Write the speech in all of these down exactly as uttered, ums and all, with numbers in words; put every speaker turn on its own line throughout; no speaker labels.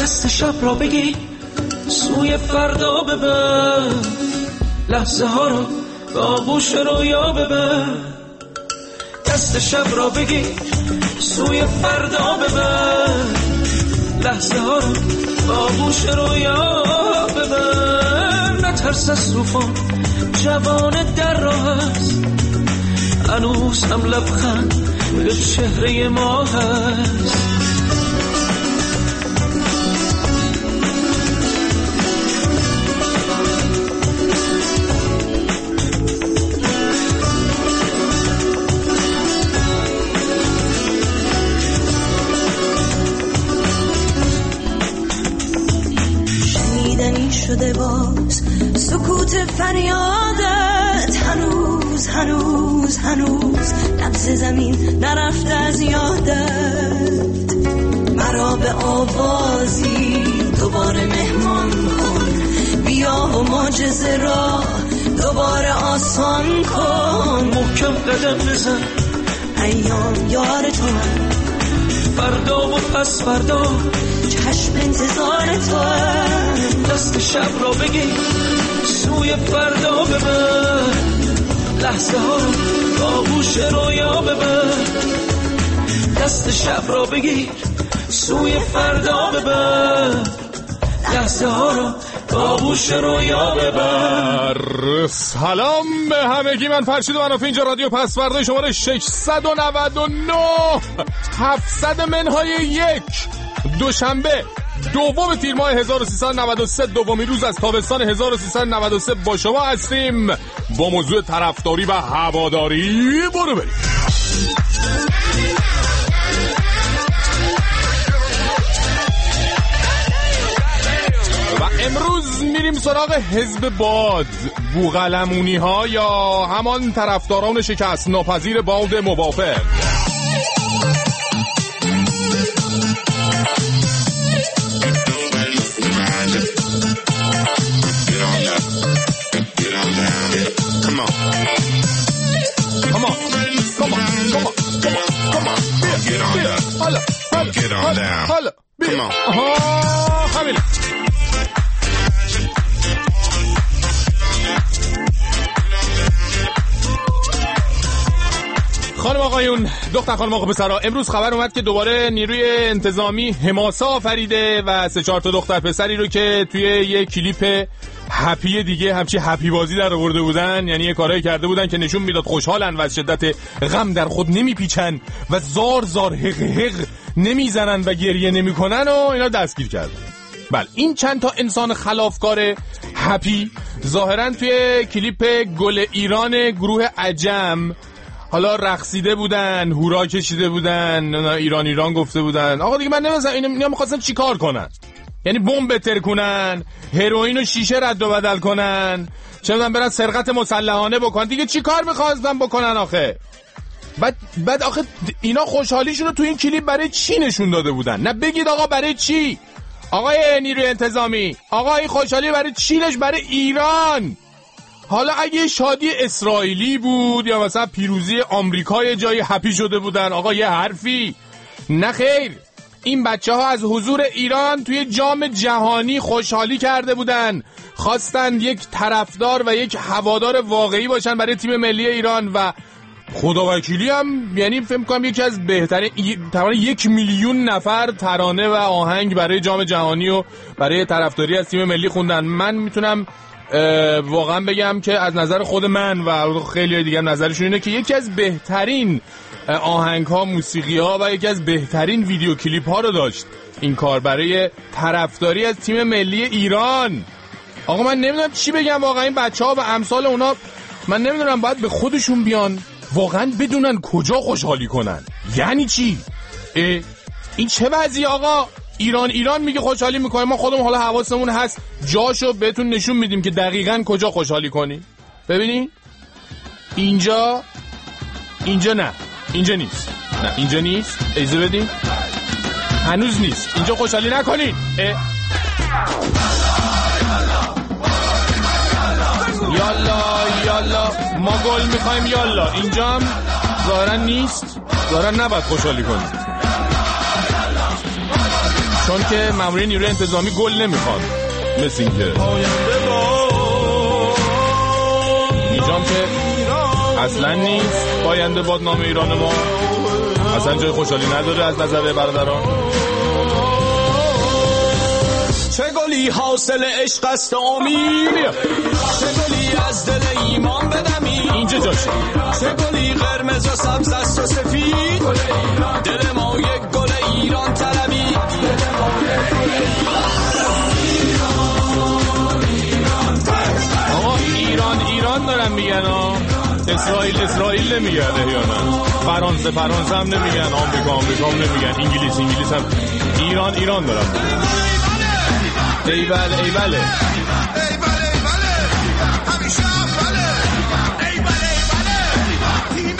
دست شب را بگی سوی فردا ببر، لحظه ها رو به آغوش رویا ببر. دست شب را بگی سوی فردا ببر، لحظه ها رو به آغوش رویا ببر. نترس از طوفان، جوان در راه است، هنوز هم لبخند به چهره ما هست.
شنیدنی شده باز سکوت فریادت، هنوز هنوز هنوز لمس زمین نرفته از یادت. مرا به آوازی دوباره مهمان کن، بیا و معجزه را دوباره آسان کن.
محکم قدم بزن،
ایام یار تو،
فردا و پس فردا
چشم انتظار تو.
دست شب را بگی سوی فردا ببر، لحظه ها رو با آغوش رویا ببر. دست شب را بگیر سوی فردا ببر، لحظه ها رو با آغوش رویا ببر.
سلام به همگی، من فرشید منافی، اینجا رادیو پس فردا شماره ششصد و نود و نه هفتصد منهای یک، دوشنبه دوم تیر ماه هزار و سیصد و نود و سه، دومین روز از تابستان هزار و سیصد و نود و سه با شما هستیم با موضوع طرفداری و هواداری. برو بریم. و امروز میریم سراغ حزب باد، بوقلمونی ها یا همان طرفداران شکست ناپذیر باد موافق.
Get on down.
حالا
Come on.
آها همین. خانم آقایون، دختر خانم آقا پسرا، امروز خبر اومد که دوباره نیروی انتظامی حماسه آفریده و سه چهار تا دختر پسری رو که توی یه کلیپ هپی دیگه همچی هپی بازی در آورده بودن، یعنی یه کارایی کرده بودن که نشون میداد خوشحالن و از شدت غم در خود نمیپیچن و زار زار حق حق نمیزنن و گریه نمیکنن و اینا دستگیر کردن. بله، این چند تا انسان خلافکار هپی ظاهرا توی کلیپ گل ایران گروه عجم حالا رقصیده بودن، هورا کشیده بودن، ایران ایران گفته بودن. آقا دیگه من نمی‌دونم اینا می‌خواستن چیکار کنن؟ یعنی بمب بتر کنن، هروئین و شیشه رد و بدل کنن، چه می‌دونم برن سرقت مسلحانه بکنن، دیگه چیکار می‌خواستن بکنن آخه؟ بعد بعد آخه اینا خوشحالیشون رو تو این کلیپ برای چی نشون داده بودن؟ نه بگید آقا برای چی؟ آقای نیروی انتظامی، آقا این خوشحالی برای چی؟ برای ایران. حالا اگه شادی اسرائیلی بود یا مثلا پیروزی آمریکا یه جایی هپی شده بودن، آقا یه حرفی. نه خیر، این بچه ها از حضور ایران توی جام جهانی خوشحالی کرده بودن، خواستن یک طرفدار و یک هوادار واقعی باشن برای تیم ملی ایران و خداوکیلی هم، یعنی فکر می‌کنم یکی از بهترین، تقریبا یک میلیون نفر ترانه و آهنگ برای جام جهانی و برای طرفداری از تیم ملی خوندن. من میتونم واقعا بگم که از نظر خود من و خیلی دیگه نظرشون اینه که یکی از بهترین آهنگ ها، موسیقی ها و یکی از بهترین ویدیو کلیپ ها رو داشت این کار برای طرفداری از تیم ملی ایران. آقا من نمیدونم چی بگم، واقعا این بچه ها و امثال اونا من نمیدونم باید به خودشون بیان واقعا بدونن کجا خوشحالی کنن. یعنی چی؟ این چه وضعی آقا؟ ایران ایران میگه خوشحالی میکنه، ما خودمون حالا حواسمون هست جاشو بهتون نشون میدیم که دقیقاً کجا خوشحالی کنی. ببینی اینجا اینجا نه اینجا نیست، نه اینجا نیست، اجازه بدین، هنوز نیست، اینجا خوشحالی نکنین. یالا یالا ما گل میخوایم، یالا اینجا هم ظاهرا نیست، ظاهرا نباید خوشحالی کنیم، چون چون که مامورین نیروی انتظامی گل نمیخواد، مثل این که اینجام که اصلا نیست پاینده باد نام ایران ما، اصلا جای خوشحالی نداره از نظر برادران.
چه گلی حاصل عشق است امید، چه گلی از دل ایمان بدمی،
اینجا جاشه.
چه گلی قرمز و سبز است و سفید، دل ما یک گل ایران طلبی.
آقا ایران ایران دارن میگن ها، اسرائیل اسرائیل نمیگن احیانا، فرانسه فرانسه هم نمیگن، آمریکا آمریکا هم نمیگن، انگلیس انگلیس هم، ایران ایران دارن. ای بله ای بله ای بله ای بله همیشه بله ای بله ای بله تیم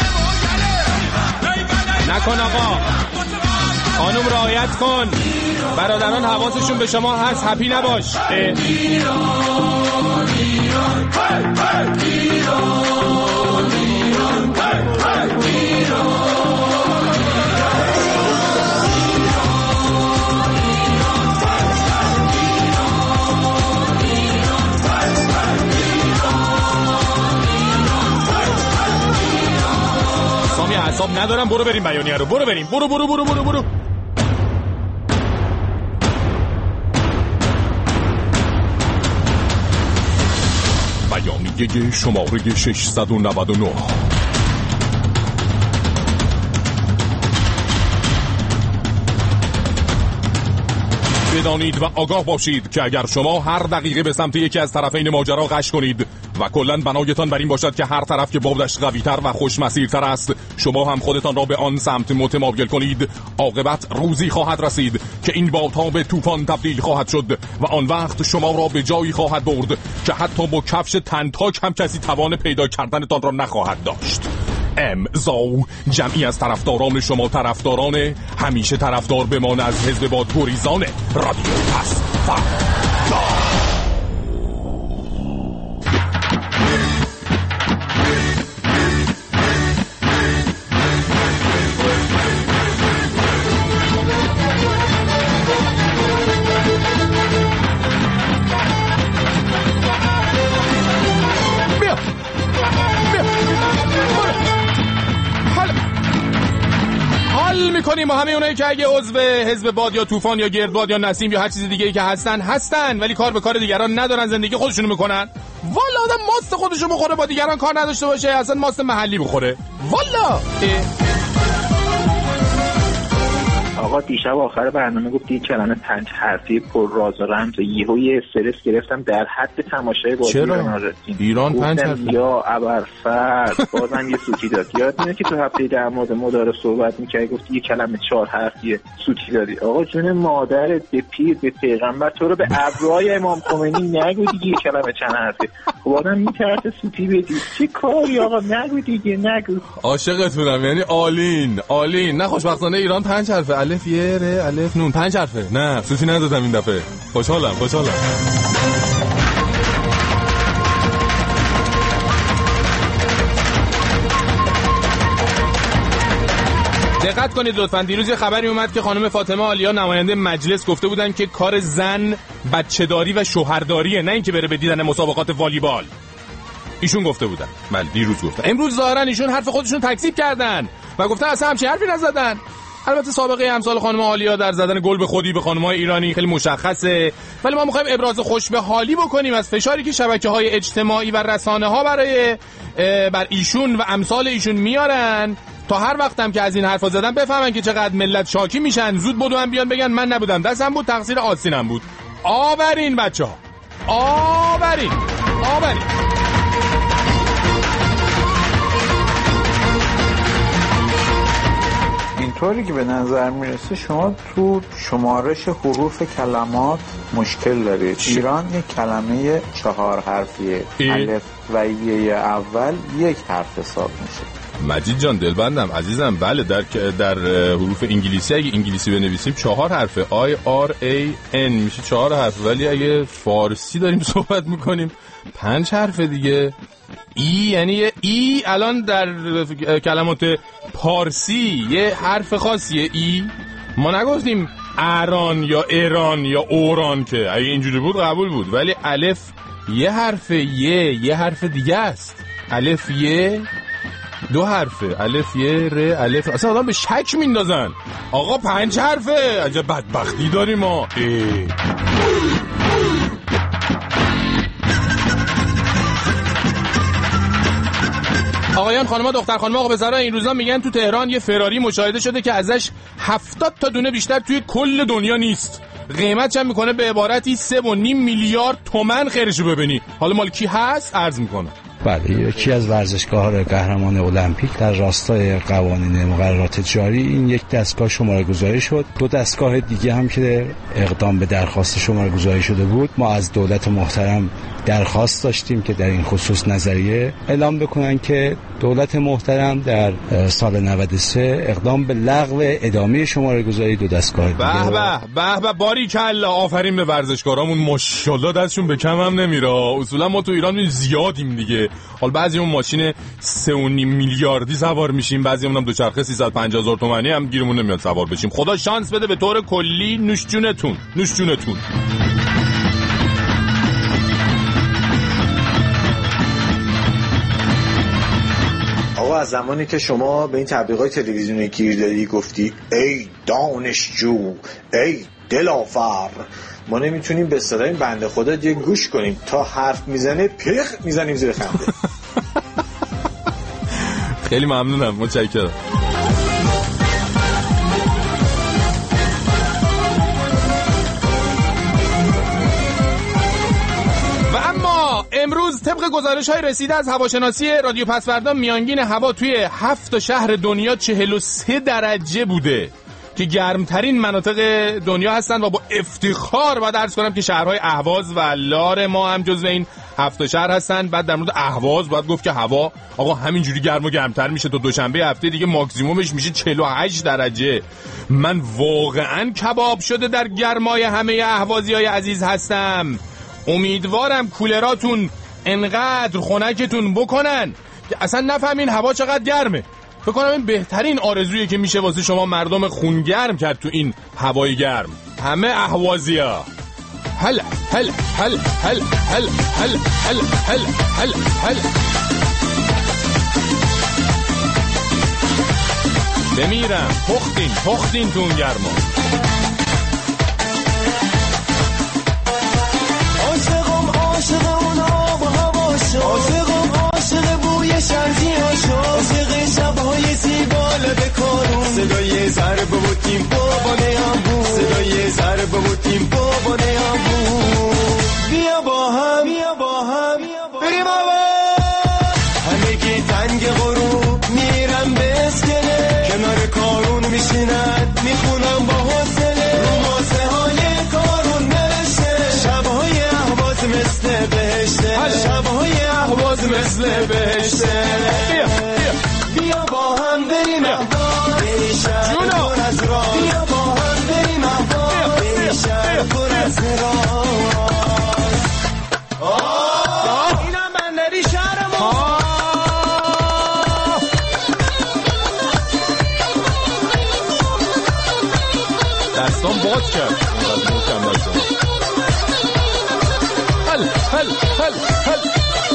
ما نکن آقا، خانوم رعایت کن، برادران حواسشون به شما هست، هپی نباش. ایران ایران ایران سامی حساب ندارم، برو بریم بیانیه رو، برو بریم، برو برو برو برو برو. بیانیه شماره ششصد و نود و نه. بدانید و آگاه باشید که اگر شما هر دقیقه به سمت یکی از طرفین ماجرا غش کنید و کلاً بنایتان بر این باشد که هر طرف که بادش قوی‌تر و خوش‌مسیرتر است شما هم خودتان را به آن سمت متمایل کنید، عاقبت روزی خواهد رسید که این بادها به طوفان تبدیل خواهد شد و آن وقت شما را به جایی خواهد برد که حتی با کفش تنتاک هم کسی توان پیدا کردنتان را نخواهد داشت. امضا جمعی از طرفداران شما، طرفداران همیشه طرفدار بمان از حزب باد گریزان رادیو پس فردا. میکنیم با همه اونایی که اگه عضو حزب باد یا طوفان یا گردباد یا نسیم یا هر چیز دیگه‌ای که هستن هستن ولی کار به کار دیگران ندارن، زندگی خودشونو میکنن. والا آدم ماست خودشو بخوره با دیگران کار نداشته باشه، اصلا ماست محلی بخوره. والا
آقا دیشب آخر برنامه گفتی کلمه پنج حرفی پر راز و رمز، یهو یه استرس گرفتم در حد تماشای بازی ایران رسیدیم.
ایران پنج حرفی
یا ابرفرد بازم یه سوتی داد. یاد میاد که تو هفته در مورد مدار صحبت می‌کردی گفتی یه کلمه چهار حرفی سوتی دادی. آقا جون مادرت به پیر به پیغمبر تو رو به ابروهای امام خمینی نگو دیگه یه کلمه چند حرفی. خب آدم می‌ترسه سوتی بدی. چه کاری آقا، نگو دیگه نگو.
عاشقتونم، یعنی آلین آلین. نه خوشبختانه ایران پنج حرفه، الف یه ر الف نون، پنج حرفه. نه سوتی ندادم این دفعه. خوشحالم خوشحالم. دقت کنید لطفاً، دیروز یه خبری اومد که خانم فاطمه آلیا نماینده مجلس گفته بودن که کار زن بچه‌داری و شوهرداریه، نه اینکه بره به دیدن مسابقات والیبال. ایشون گفته بودن. بله دیروز گفتن. امروز ظاهرا ایشون حرف خودشون تکذیب کردن و گفتن اصلا همچین حرفی نزدن. البته سابقه امثال خانم آلیا در زدن گل به خودی به خانم‌های ایرانی خیلی مشخصه، ولی ما می‌خوایم ابراز خوشبه‌حالی بکنیم از فشاری که شبکه‌های اجتماعی و رسانه‌ها برای بر ایشون و امثال ایشون میارن تا هر وقتم که از این حرفا زدن بفهمن که چقدر ملت شاکی میشن، زود بدون بیان بگن من نبودم، دستم بود، تقصیر آستینم بود. آورین بچه‌ها، آورین آورین.
اینطوری که به نظر میرسه شما تو شمارش حروف کلمات مشکل دارید. ایران یک کلمه چهار حرفیه، الف و یه اول یک حرف حساب میشه.
مجید جان دلبندم عزیزم، بله در در حروف انگلیسی اگه انگلیسی بنویسیم چهار حرفه، آی آر ای ان میشه چهار حرف، ولی اگه فارسی داریم صحبت میکنیم پنج حرفه دیگه. ای یعنی ای الان در کلمات پارسی یه حرف خاصیه ای. ما نگفتیم اران یا ایران یا اوران که اگه اینجوری بود قبول بود، ولی الف یه حرف، یه یه حرف دیگه است. الف یه دو حرفه، الف یه ر الف، اصلا آدم به شک میندازن. آقا پنج حرفه، عجب بدبختی داریم ما. آقایان خانم‌ها دختر خانم‌ها آقا پسرا، این روزا میگن تو تهران یه فراری مشاهده شده که ازش هفتاد تا دونه بیشتر توی کل دنیا نیست. قیمتش هم میکنه به عبارتی سه و نیم میلیارد تومن. خیرشو ببینی. حالا مال کی هست عرض میکنه.
بله، یکی از ورزشگاه‌های قهرمان المپیک در راستای قوانین مقررات جاری این یک دستگاه شماره گذاری شد. دو دستگاه دیگه هم که اقدام به درخواست شماره گذاری شده بود، ما از دولت محترم درخواست داشتیم که در این خصوص نظریه اعلام بکنن که دولت محترم در سال نود و سه اقدام به لغو ادامه شماره گذاری دو دستگاه دیگه.
به به به به، باریکلا، آفرین به ورزشکارامون، ماشاءالله دستشون به کم هم نمیره. اصولا ما تو ایران زیادیم دیگه. حالا بعضی اون ماشین سه و نیم میلیاردی سوار میشیم، بعضی اونم دوچرخه سیصد و پنجاه هزار تومانی هم گیرمون نمیاد سوار بشیم. خدا شانس بده به طور کلی. نوش جونتون، نوش جونتون.
آقا از زمانی که شما به این تبلیغات تلویزیونی گیر دادی گفتی ای دانشجو، ای دلافر، ما نمیتونیم به صدای این بنده خدا دیگه گوش کنیم. تا حرف میزنه پخ میزنیم زیر خنده.
خیلی ممنونم، متشکرم. و اما امروز طبق گزارش‌های رسیده از هواشناسی رادیو پسوردا میانگین هوا توی هفت شهر دنیا چهل و سه درجه بوده که گرمترین مناطق دنیا هستن و با افتخار باید عرض کنم که شهرهای اهواز و لار ما هم جزو این هفت شهر هستن. بعد در مورد اهواز باید گفت که هوا آقا همینجوری گرم و گرمتر میشه تا دوشنبه هفته دیگه ماکسیمومش میشه چهل و هشت درجه. من واقعا کباب شده در گرمای همه اهوازیای عزیز هستم. امیدوارم کولراتون انقدر خنکتون بکنن که اصلا نفهمین هوا چقدر گرمه. فکر کنم این بهترین آرزویی که میشه واسه شما مردم خونگرم کرد تو این هوای گرم. همه اهوازیا هل هل هل هل هل هل هل هل هل هل بمیرم. پختین پختین تو اون گرما.
عاشقم عاشق اون آب و هواشو، عاشقم عاشق بوی شرزیاشو، عاشق شبهای زیبا لب کارون، صدای ضرب و تیم بابانه هم بود، صدای ضرب و تیم بابانه هم بود. بیا با هم بیا با هم بریم آوا. همگی تنگ غروب میرم به اسکله، کنار کارون میشینن میخونم با حوصله، رو ماسه های کارون نوشته شبهای اهواز مثل بهشته، شبهای اهواز مثل بهشته. بیا بیا بیا با هم بریم اهواز، بری شهر پر از راز، بیا با هم بریم اهواز، بری شهر پر از راز. اینم بندری شهر ما.
دستان باز کرد هل هل هل هل.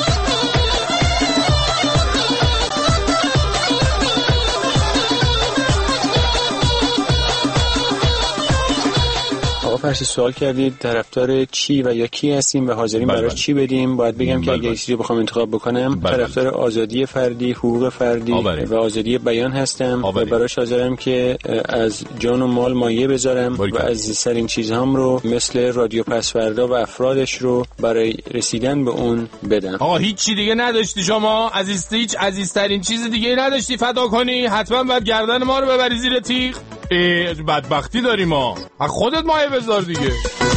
آقا فرشی سوال کردید طرفدار چی و یا کی هستیم و حاضرین برای چی بدیم. باید بگم که اگه چیزی بخوام انتخاب بکنم طرفدار آزادی فردی، حقوق فردی آباره. و آزادی بیان هستم آباره. و براش حاضرم که از جان و مال مایه بذارم بلکن. و عزیزترین چیزهام رو مثل رادیو پسوردا و افرادش رو برای رسیدن به اون بدم.
آقا هیچ چی دیگه نداشتی شما؟ عزیز هیچ عزیزترین چیز دیگه نداشتی فدا کنی؟ حتما باید گردن ما رو ببری زیر تیغ. بدبختی داریم ما. از خودت مایه بذار دیگه.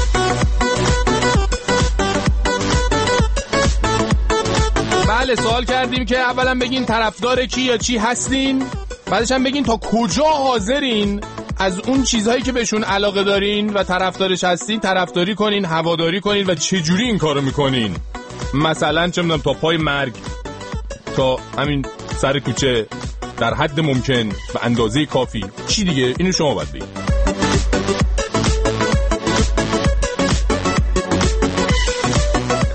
بله سوال کردیم که اولا بگین طرفدار کی یا چی هستین، بعدش هم بگین تا کجا حاضرین از اون چیزهایی که بهشون علاقه دارین و طرفدارش هستین طرفداری کنین، هواداری کنین و چه جوری این کارو میکنین. مثلا چه میدونم تا پای مرگ، تا همین سر کوچه، در حد ممکن، به اندازه کافی. چی دیگه؟ اینو شما باید بگید.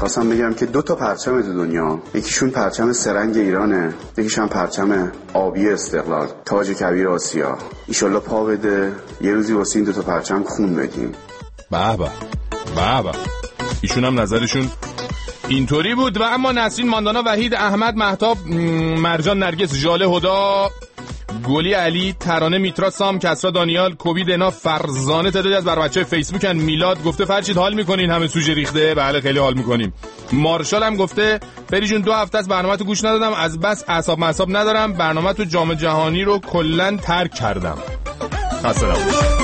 میخواستم بگم که دو تا پرچم تو دنیا، یکیشون پرچم سرنگ ایرانه، یکیشون پرچم آبی استقلال، تاج کبیر آسیا. ایشالله پا بده یه روزی واسه این دو تا پرچم خون بدیم.
به به به به. ایشون هم نظرشون اینطوری بود. و اما نسرین، ماندانا، وحید، احمد، مهتاب، مرجان، نرگس، ژاله، هدا، گلی، علی، ترانه، میترا، سام، کسرا، دانیال، کوبی، دنا، فرزانه تعدادی از بر بچه‌های فیسبوکن. میلاد گفته فرشید حال میکنین همه سوژه ریخته؟ بله خیلی حال میکنیم. مارشال هم گفته فری جون دو هفته از برنامه‌تو گوش ندادم، از بس اعصاب معصاب ندارم، برنامه‌تو جام جهانی رو کلاً ترک کردم. خسته نباشید.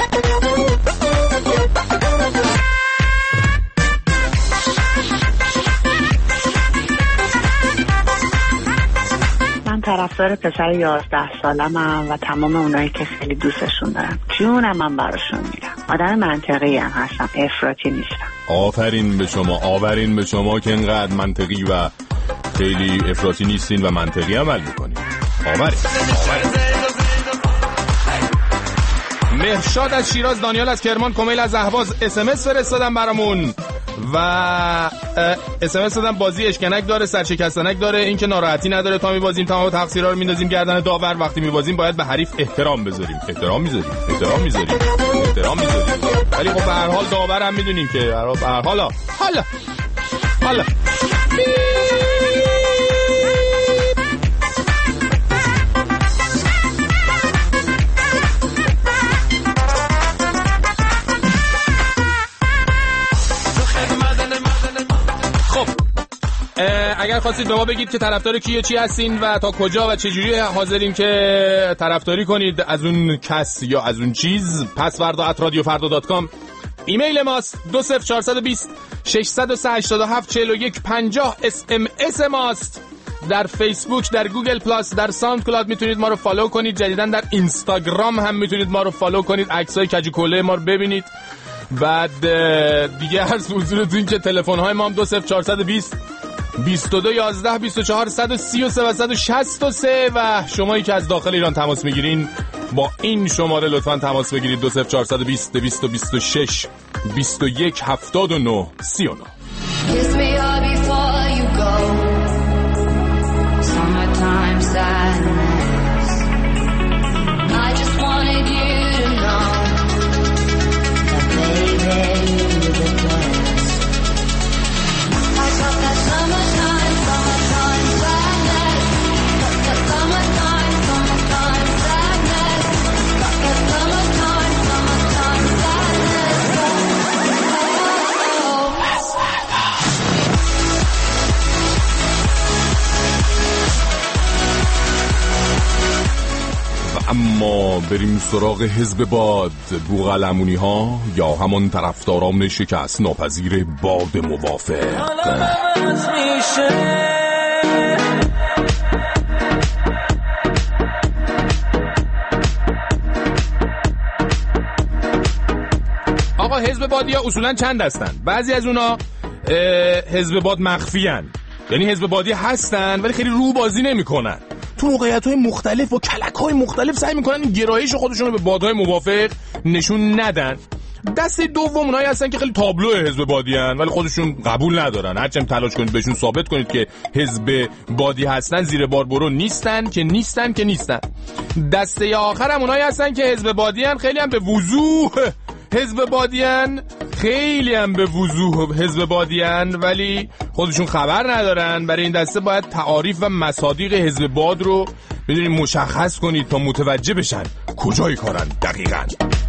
طرفدار پسر یازده سالمم و تمام اونایی که خیلی دوستشون دارم. جونم من براشون میرم. آدم منطقی هم هستم، افراطی نیستم.
آفرین به شما، آفرین به شما که اینقدر منطقی و خیلی افراطی نیستین و منطقی عمل میکنین. آفرین. مهرشاد از شیراز، دانیال از کرمان، کمیل از اهواز اس ام اس فرستادن برامون و اس ام اس دادن بازی اشکنک داره، سرشکستنک داره، این که ناراحتی نداره تا میبازیم، تمام تقصیرها رو میندازیم گردن داور، وقتی میبازیم باید به حریف احترام بذاریم. احترام میذاریم احترام میذاریم احترام میذاریم ولی خب به هر حال داور هم میدونیم که به هر حال حالا حالا اگر خواستید به ما بگید که طرفدار کیه، چی هستین و تا کجا و چجوری حاضرین که طرفداری کنید از اون کس یا از اون چیز، پسوردا ات رادیو فردا دات کام. ایمیل ماست دو صفر چهار دو صفر شش صفر سه هشت هفت چهار یک پنجاه. اس ام اس ماست. در فیسبوک، در گوگل پلاس، در ساوند کلاود میتونید ما رو فالو کنید. جدیداً در اینستاگرام هم میتونید ما رو فالو کنید، عکسای کجی کله ما رو ببینید. بعد دیگه هر حضورتون که تلفن های ما هم دو صفر چهار دو صفر بیست و دو یازده بیست و چهار صد و سی و سه و صد و شصت و سه و شمایی که از داخل ایران تماس میگیرین با این شماره لطفاً تماس بگیرید دو صفر چهار دو صفر دویست و بیست و شش بیست و یک هفتاد و نه سی و نه. اما بریم سراغ حزب باد، بوقلمونی ها یا همون طرفداران شکست ناپذیر باد موافق. آقا حزب بادی ها اصولا چند هستن؟ بعضی از اونا حزب باد مخفی هن. یعنی حزب بادی هستن ولی خیلی رو بازی نمی کنن، تو موقعیت‌های مختلف و کلک‌های مختلف سعی می‌کنن گرایش خودشون رو به بادهای موافق نشون ندن. دسته دوم اونایی هستن که خیلی تابلو حزب بادی ان ولی خودشون قبول ندارن، هرچند تلاش کنید بهشون ثابت کنید که حزب بادی هستن زیر بار برو نیستن که نیستن که نیستن. دسته آخر هم اونایی هستن که حزب بادی ان، خیلی هم به وضوح حزب بادی ان، خیلی هم به وضوح حزب بادی ان ولی خودشون خبر ندارن. برای این دسته باید تعاریف و مصادیق حزب باد رو بدونید مشخص کنید تا متوجه بشن کجای کارن دقیقاً.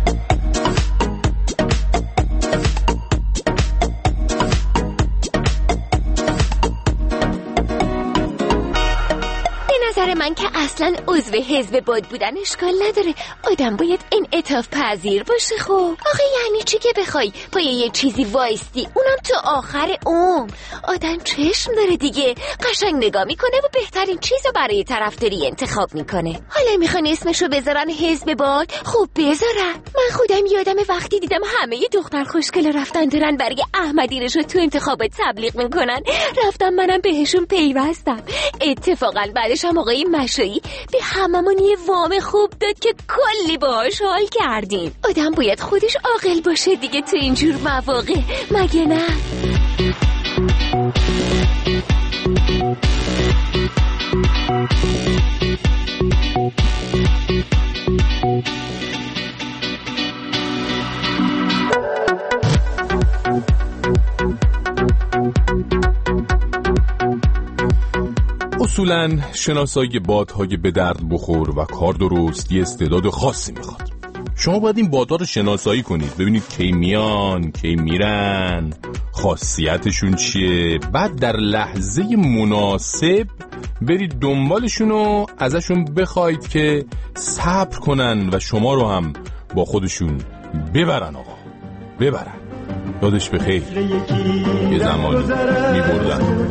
من که اصلا عضو حزب باد بودن اشکال نداره، آدم باید انعطاف پذیر باشه. خب آخه یعنی چی که بخوای پای یه چیزی وایستی اونم تو آخر عمر؟ آدم چشم داره دیگه، قشنگ نگاه میکنه و بهترین چیزو برای طرفداری انتخاب میکنه. حالا میخوان اسمشو بذارن حزب باد، خب بذارن. من خودم یادم وقتی دیدم همه ی دختر خوشگل رفتن دارن برای احمدینش رو تو انتخابات تبلیغ میکنن، رفتم منم بهشون پیوستم. اتفاقا بعدش هم آقای مشایی به هممون یه وام خوب داد که کلی باهاش حال کردیم. آدم باید خودش عاقل باشه دیگه تو اینجور مواقع، مگه نه؟
اصولاً شناسایی بادهای به درد بخور و کار درست یه استعداد خاصی میخواد. شما باید این بادها رو شناسایی کنید، ببینید کی میان، کی میرن، خاصیتشون چیه، بعد در لحظه مناسب برید دنبالشون و ازشون بخواید که صبر کنن و شما رو هم با خودشون ببرن. آقا ببرن. یادش بخیر یه زمانی میبردن.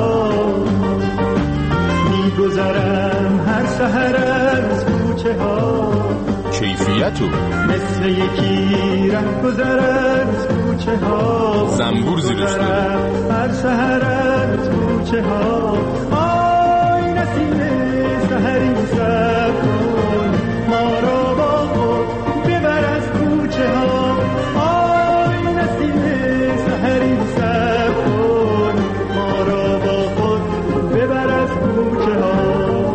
میگذرم هر سحر از کوچه ها،
کیفیتو
مثل یکی ره گذر از کوچه ها،
زنبور زیرش داره
هر سحر از کوچه ها. آی نسیم سحری صبر کن، ما را با خود ببر از کوچه ها. آی نسیم سحری صبر کن، ما را با خود ببر از کوچه ها.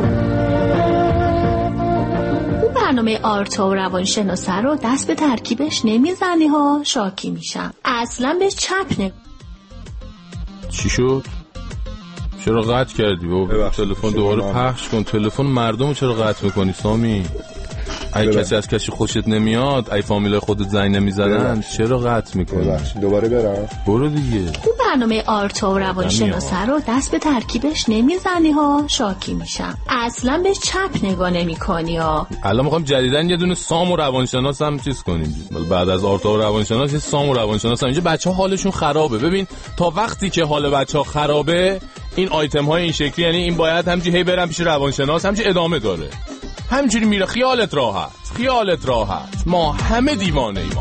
برنامه آرتا و روانشناسه رو دست به ترکیبش نمیزنی ها، شاکی میشم. اصلا به چپ نگ...
چی شد؟ چرا قطع کردی بابا؟ تلفن دوباره پخش کن. تلفن مردم چرا قطع میکنی سامی؟ ای کسی از کسی خوشت نمیاد، ای فامیلای خودت زنگ نمیزدن، چرا قطع میکنی؟
دوباره برم؟
برو دیگه.
اون برنامه آرتا و روانشناسه رو دست به ترکیبش نمیزنی ها، شاکی میشم. اصلا به چپ نگاه نمیکنی ها.
الان میخوام جدیدن یه دونه سام و روانشناس هم چیز کنیم. بعد از آرتا و روانشناس یه سام و روانشناس هم. اینجا بچه‌ها حالشون خرابه. ببین تا وقتی که حال بچه‌ها خرابه این آیتم های این شکلی، یعنی این باید همینجوری هی برم پیش روانشناس، همینجوری ادامه داره، همینجوری میره. خیالت راحت، خیالت راحت، ما همه دیوانه ایم.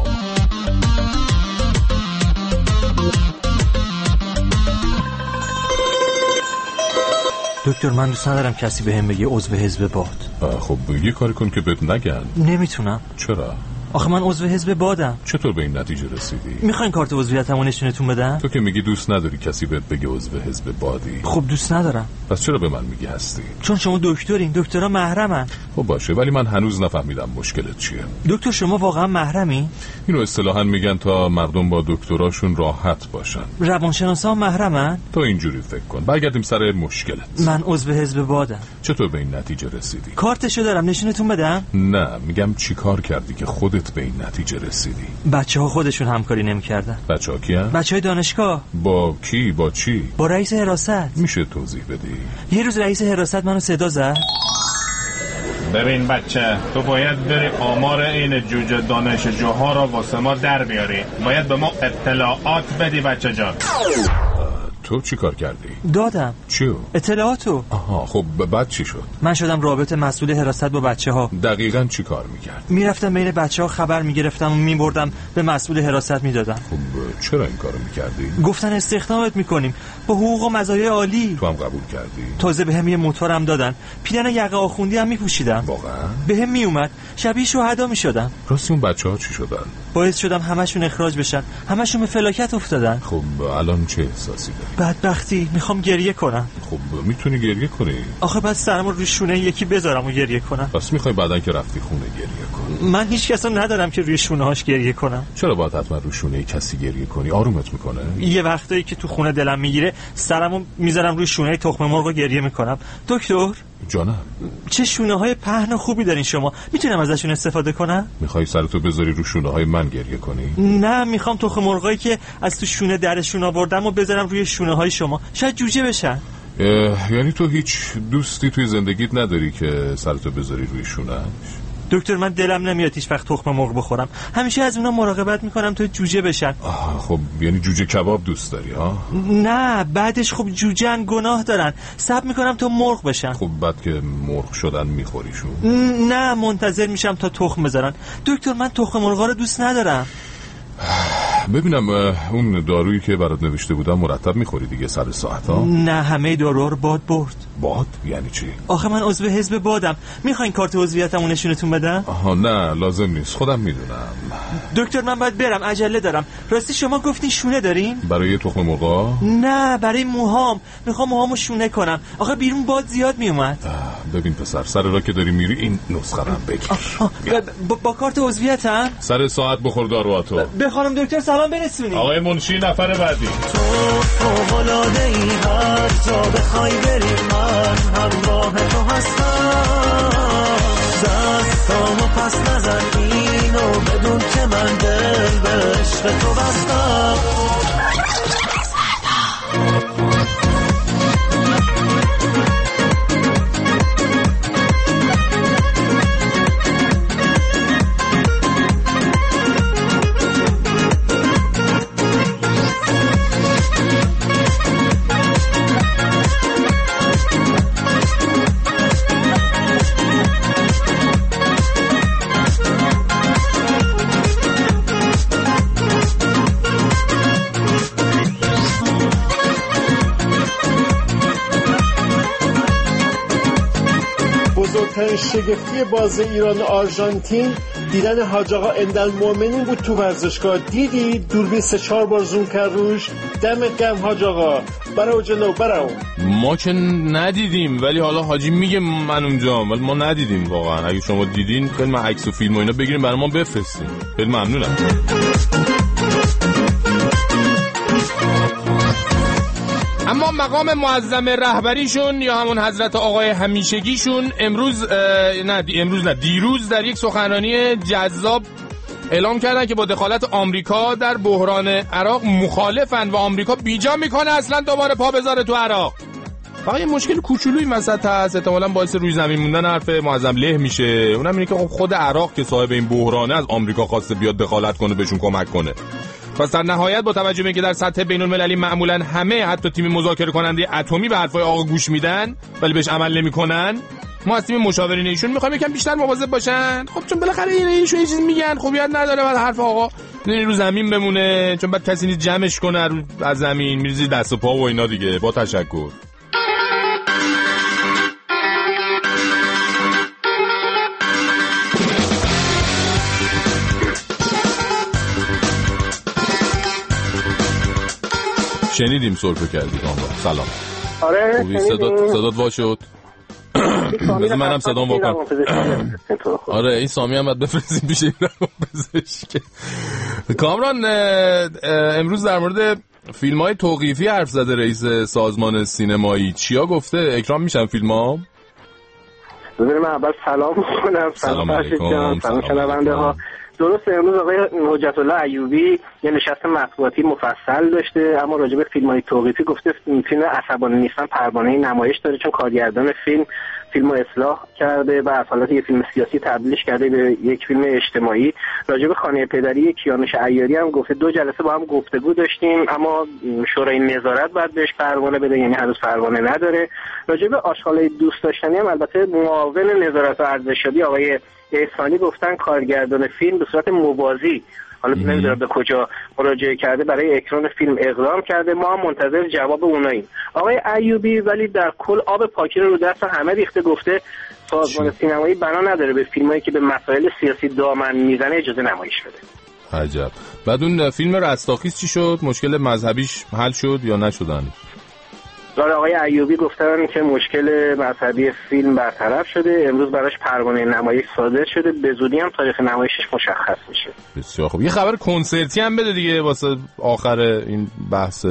دکتر من دوست ندارم کسی بهم بگه عضو حزب باد.
خب یه کاری کن که بهت نگن.
نمیتونم.
چرا؟
آخه من عضو حزب بادم.
چطور به این نتیجه رسیدی؟
میخواین کارت عضویتمو نشونتون بدم؟
تو که میگی دوست نداری کسی بهت بگه عضو حزب بادی.
خب دوست ندارم.
پس چرا به من میگی هستی؟
چون شما دکترین، دکترها محرمن.
خب باشه، ولی من هنوز نفهمیدم مشکلت چیه.
دکتر شما واقعا محرمی؟
اینو اصطلاحاً میگن تا مردم با دکتراشون راحت باشن.
روانشناسا محرمن؟
تو اینجوری فکر کن. برگردیم سر مشکلت.
من عضو حزب بادم.
چطور به این نتیجه رسیدی؟
کارتشو دارم، نشونتون بدم؟
نه، میگم چی کار کردی که خودت به این نتیجه رسیدی؟
بچه‌ها خودشون همکاری نمی‌کردن.
بچه‌ها کیان؟
بچه‌های دانشگاه.
با کی؟ با چی؟
با رئیس حراست.
میشه توضیح بدی؟
یه روز رئیس حراست منو صدا زد.
ببین بچه، تو باید بری آمار این جوجه دانشجوها رو واسه ما در بیاری. باید به ما اطلاعات بدی بچه جان.
تو چی کار کردی؟
دادم.
چیو؟
اطلاعاتو.
آها، خب بعد چی شد؟
من شدم رابط مسئول حراست با بچه ها.
دقیقاً چی کار میکرد؟
میرفتم بین بچه ها خبر میگرفتم و میبردم به مسئول حراست میدادم.
خب چرا این کارو میکردی؟
گفتن استخدامت میکنیم با حقوق و مزایای عالی.
تو هم قبول کردی؟
تازه بهم یه موتورم دادن، پیرن یقه آخوندی هم میپوشیدم.
واقعا؟
بهم میومد، شبیه شهدا میشدم.
راستی اون بچه‌ها چی شدن؟
باعث شدم همشون اخراج بشن، همشون به فلاکت افتادن.
خب الان چه احساسی داری؟
بدبختی، میخوام گریه کنم.
خب میتونی گریه کنی.
آخه بعد سرمو روی شونه یکی بذارم و گریه کنم.
پس میخوای بعدن که رفتی خونه گریه کنی؟
من هیچ کسا ندارم که روی شونه هاش گریه کنم.
چرا باید حتما روی شونه کسی گریه کنی؟ آرومت میکنه؟
یه وقتایی که تو خونه دلم میگیره سرمو میذارم روی شونه تخم مرغ و گریه میکنم. دکتر
جانم،
چه شونه های پهن خوبی دارین شما، میتونم ازشون استفاده کنم؟
میخوای سرتو بذاری رو شونه های من گریه کنی؟
نه، میخوام تخم مرغایی که از تو شونه درشون آوردم و بذارم روی شونه های شما، شاید جوجه بشن.
یعنی تو هیچ دوستی توی زندگیت نداری که سرتو بذاری روی شونه‌اش؟
دکتر من دلم نمیاد هیچ وقت تخم مرغ بخورم، همیشه از اونا مراقبت میکنم تا جوجه بشن.
آه، خب یعنی جوجه کباب دوست داری ها؟
نه، بعدش خب جوجه‌ن گناه دارن، صبر میکنم تا مرغ بشن.
خب بعد که مرغ شدن میخوریشون؟
نه، منتظر میشم تا تخم بذارن. دکتر من تخم مرغا رو دوست ندارم.
ببینم اون دارویی که برات نوشته بودم مرتب میخوری دیگه سر ساعت ها؟
نه همه داروها رو باد برد.
باد؟ یعنی چی؟
آخه من عضو حزب بادم. میخواین کارت عضویتمو نشونتون بدم؟
آها نه لازم نیست، خودم میدونم.
دکتر من باید برم، عجله دارم. راستی شما گفتین شونه دارین؟
برای تخم مرغا؟
نه برای موهام. میخوام موهامو شونه کنم. آخه بیرون باد زیاد میومد.
ببین پسر، سر راه که داری میری این نسخه رو بگیر.
با, با کارت عضویتم؟
سر ساعت بخور دارواتو.
به خانم دکتر سلام برسونی.
آقای منشی نفر بعدی.
تو فوق‌العاده ای، هر جا بخوای بری من همراه تو هستم. دستامو پس نزن اینو بدون که من دل به عشق تو بستم. بزرگترین شگفتی باز ایران و آرژانتین دیدن حاج آقا اندالمؤمنین بود تو ورزشگاه. دیدی دوربین سه چهار بار زوم کرد روش. دمت گرم حاج آقا، برو جلو برو.
ما که ندیدیم ولی حالا حاجی میگه من اونجا، ولی ما ندیدیم واقعا. اگه شما دیدین خیلی من عکس و فیلم و اینا بگیریم برای ما بفرستین، خیلی ممنونم. اما مقام معظم رهبریشون یا همون حضرت آقای همیشگیشون امروز نه دی امروز نه دیروز در یک سخنرانی جذاب اعلام کردن که با دخالت آمریکا در بحران عراق مخالفن و آمریکا بیجا میکنه اصلا دوباره پا بذاره تو عراق. فقط یه مشکل کوچولویی وسط هست، احتمالاً باعث روی زمین موندن حرف معظم له میشه. اونم اینه که خب خود عراق که صاحب این بحرانه از آمریکا خواسته بیاد دخالت کنه، بهشون کمک کنه. پس در نهایت با توجه به اینکه در سطح بین‌المللی معمولاً همه حتی تیم مذاکره کننده اتمی به حرفای آقا گوش میدن ولی بهش عمل نمیکنن، ما از تیم مشاورین ایشون میخوایم یکم بیشتر مواظب باشن. خب چون بالاخره ایشون یه چیزی میگن خوبیت نداره بعد حرف آقا رو زمین بمونه، چون بعد کسی نیست جمعش کنه رو از زمین میریزی دست و پا و اینا دیگه. با تشکر. شنیدیم سرفه کردی کامران. سلام.
آره
خوبی؟ صدات صدات وا شد. بذار منم صدام وا کنم. آره این سامی هم باید بفرستیم پیش این روانپزشک. کامران امروز در مورد فیلم‌های توقیفی حرف زده رئیس سازمان سینمایی. چیا گفته؟ اکرام میشن فیلم‌ها؟
بذارید من اول سلام کنم.
سلام علیکم.
سلام شنونده ها. درست امروز آقای حجت الله ایوبی یه نشست مطبوعاتی مفصل داشته، اما راجع به فیلم‌های توقیفی گفته فیلم عصبانی نیستن پروانه نمایش داره، چون کارگردان فیلم فیلمو اصلاح کرده و از حالت یه فیلم سیاسی تبدیلش کرده به یک فیلم اجتماعی. راجع به خانه پدری کیانوش عیاری هم گفته دو جلسه با هم گفتگو داشتیم اما شورای نظارت باید بهش پروانه بده، یعنی هنوز پروانه نداره. راجع به آشغالای دوست داشتنی هم البته معاون نظارت و ارزشیابی آقای احسانی گفتن کارگردان فیلم به صورت موازی، حالا نمیدونم به کجا مراجعه کرده، برای اکران فیلم اقدام کرده. ما هم منتظر جواب اوناییم. آقای ایوبی ولی در کل آب پاکی رو دست همه ریخته، گفته سازمان سینمایی بنا نداره به فیلمایی که به مسائل سیاسی دامن میزنه اجازه نمایش بده.
عجب. بعد اون فیلم رستاخیز چی شد؟ مشکل مذهبیش حل شد یا نشدن؟
داره آقای ایوبی گفتن که مشکل مذهبی فیلم برطرف شده، امروز براش پروانه نمایش صادر شده، به زودی هم تاریخ نمایشش مشخص میشه.
بسیار خوب. یه خبر کنسرتی هم بده دیگه واسه آخر این بحث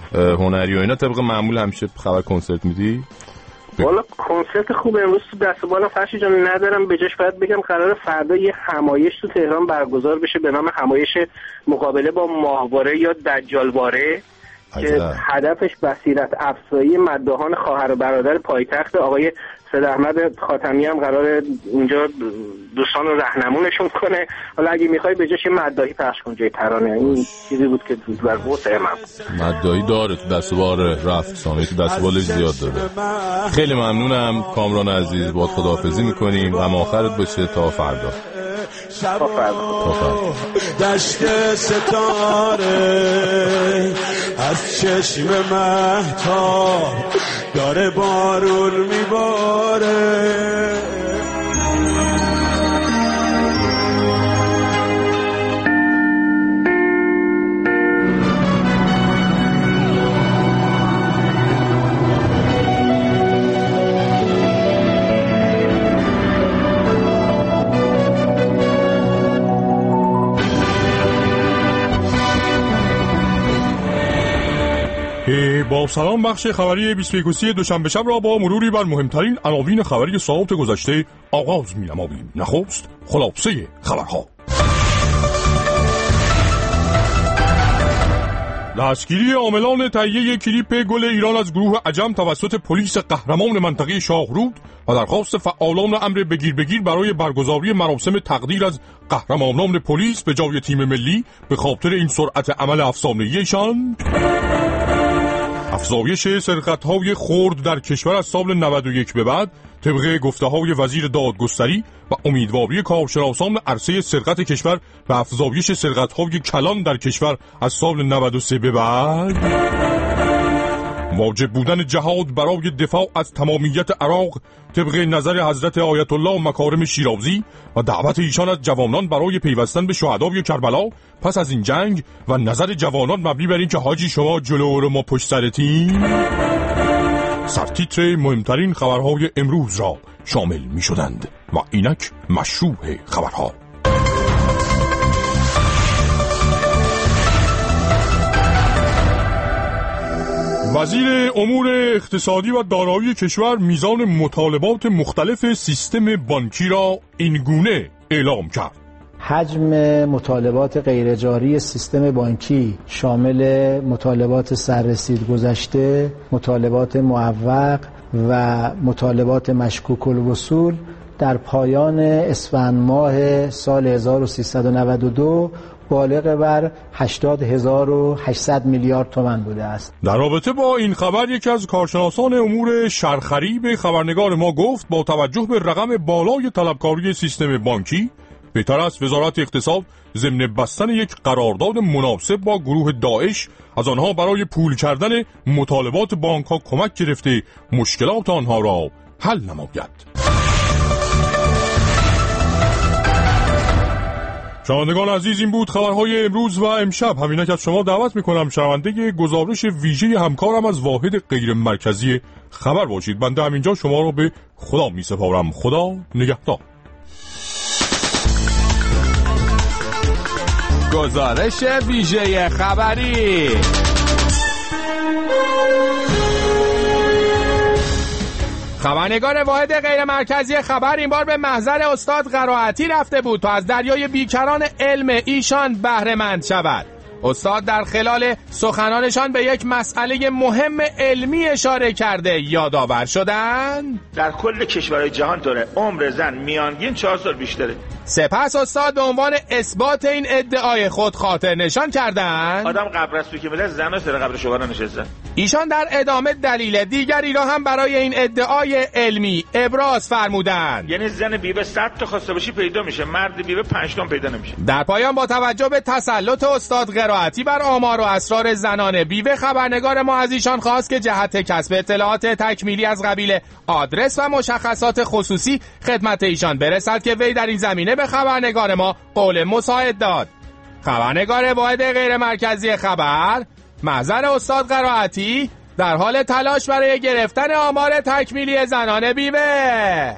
هنری و اینا. طبق معمول همیشه خبر کنسرت میدی؟
والا کنسرت خوب امروز تو دست بالا فرشی جان ندارم، به جاش باید بگم قرار فردا یه همایش تو تهران برگزار بشه به نام همایش مقابله با ماهواره یا دجالواره که هدفش بصیرت افزایی مداحان خواهر و برادر پایتخت. آقای سید احمد خاتمی هم قراره اونجا دوستان رو راهنمونشون کنه. حالا اگه میخوای به جاش مداحی پخش کن جای ترانه، این چیزی بود که دوست بر وسع من.
مداحی داره تو دستوار رفت سامی، تو دستوارش زیاد داره. خیلی ممنونم کامران عزیز، باهات خداحافظی میکنیم. غم آخرت باشه تا فردا.
شب و دشت ستاره از چشم مهتاب داره بارون میباره.
با سلام، بخش خبری بیست و یک دوشنبه شب را با مروری بر مهمترین عناوین خبری ساعت گذشته آغاز می‌نماییم. نخست خلاصه خبرها. دستگیری عاملان تهیه کلیپ گل ایران از گروه عجم توسط پلیس قهرمان منطقه شاهرود و درخواست فعالان امر بگیر بگیر برای برگزاری مراسم تقدیر از قهرمانان پلیس به جای تیم ملی به خاطر این سرعت عمل افسانه‌ایشان. افزایش سرقت‌های خرد در کشور از سال نود و یک به بعد طبق گفته‌های وزیر دادگستری و امیدواری کارشناسان عرصه سرقت کشور به افزایش سرقت‌های کلان در کشور از سال نود و سه به بعد. واجب بودن جهاد برای دفاع از تمامیت عراق طبق نظر حضرت آیت الله مکارم شیرازی و دعوت ایشان از جوانان برای پیوستن به شهدای کربلا پس از این جنگ و نظر جوانان مبنی بر این که حاجی شما جلو رو ما پشت سرتیم. سرتیتر مهمترین خبرهای امروز را شامل می شدند و اینک مشروع خبرها. وزیر امور اقتصادی و دارایی کشور میزان مطالبات مختلف سیستم بانکی را اینگونه اعلام کرد.
حجم مطالبات غیرجاری سیستم بانکی شامل مطالبات سررسید گذشته، مطالبات معوق و مطالبات مشکوک الوصول در پایان اسفند ماه سال هزار و سیصد و نود و دو بالغ بر هشتاد هزار و هشتصد میلیارد تومان بوده است.
در رابطه با این خبر یکی از کارشناسان امور شهرخری به خبرنگار ما گفت با توجه به رقم بالای طلبکاری سیستم بانکی بهتر است وزارت اقتصاد ضمن بستن یک قرارداد مناسب با گروه داعش از آنها برای پول کردن مطالبات بانک‌ها کمک گرفته مشکلات آنها را حل نماید. شنوندگان عزیز، این بود خبرهای امروز و امشب. همینک از شما دعوت میکنم شنونده گزارش ویژه همکارم از واحد غیر مرکزی خبر باشید. بنده همینجا شما را به خدا میسپارم. خدا نگهدار.
گزارش ویژه خبری. خبرنگار واحد غیر مرکزی خبر این بار به محضر استاد قرائتی رفته بود تا از دریای بیکران علم ایشان بهره مند شود. استاد در خلال سخنانشان به یک مسئله مهم علمی اشاره کرده یادآور شدند.
در کل کشورهای جهان داره عمر زن میانگین چهار سال بیشتره.
سپس استاد به عنوان اثبات این ادعای خود خاطر نشان کردند
آدم قبر است که بله زن سر قبر شوهر نشسته.
ایشان در ادامه دلیل دیگری را هم برای این ادعای علمی ابراز فرمودند.
یعنی زن بیوه صد تا خواسته باشی پیدا میشه، مرد بیوه پنج تا پیدا نمیشه.
در پایان با توجه به تسلط استاد قرائتی بر آمار و اسرار زنان بیوه خبرنگار ما از ایشان خواست که جهت کسب اطلاعات تکمیلی از قبیل آدرس و مشخصات خصوصی خدمت ایشان برسد که وی در این زمینه به خبرنگار ما قول مساعد داد. خبرنگار واحد غیر مرکزی خبر محضر استاد قرائتی در حال تلاش برای گرفتن آمار تکمیلی زنان بیوه.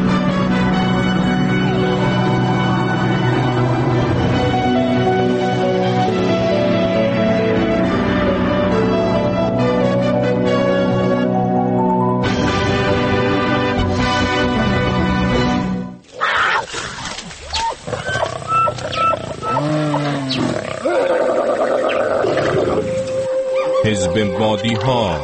حزب وادی ها.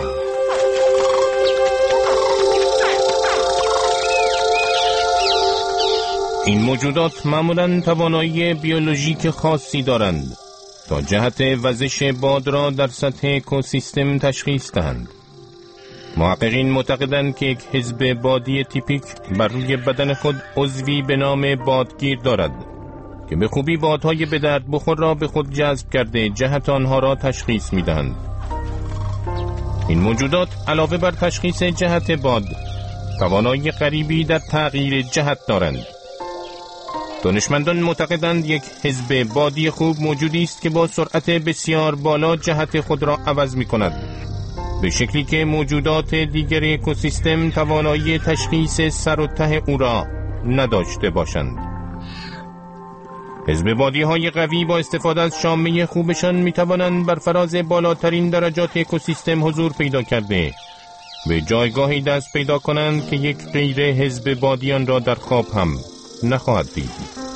این موجودات معمولاً توانایی بیولوژیک خاصی دارند تا جهت وزش باد را در سطح اکوسیستم تشخیص دهند. محققین معتقدند که یک حزب بادی تیپیک بر روی بدن خود عضوی به نام بادگیر دارد
که به خوبی بادهای به درد بخور را به خود جذب کرده جهت آنها را تشخیص می‌دهند. این موجودات علاوه بر تشخیص جهت باد، توانایی غریبی در تغییر جهت دارند. دانشمندان معتقدند یک حزب بادی خوب موجودی است که با سرعت بسیار بالا جهت خود را عوض می‌کند، به شکلی که موجودات دیگر اکوسیستم توانایی تشخیص سر و ته او را نداشته باشند. حزب بادی های قوی با استفاده از شامه خوبشان می توانند بر فراز بالاترین درجات اکوسیستم حضور پیدا کرده به جایگاهی دست پیدا کنند که یک غیر حزب بادیان را در خواب هم نخواهد دید.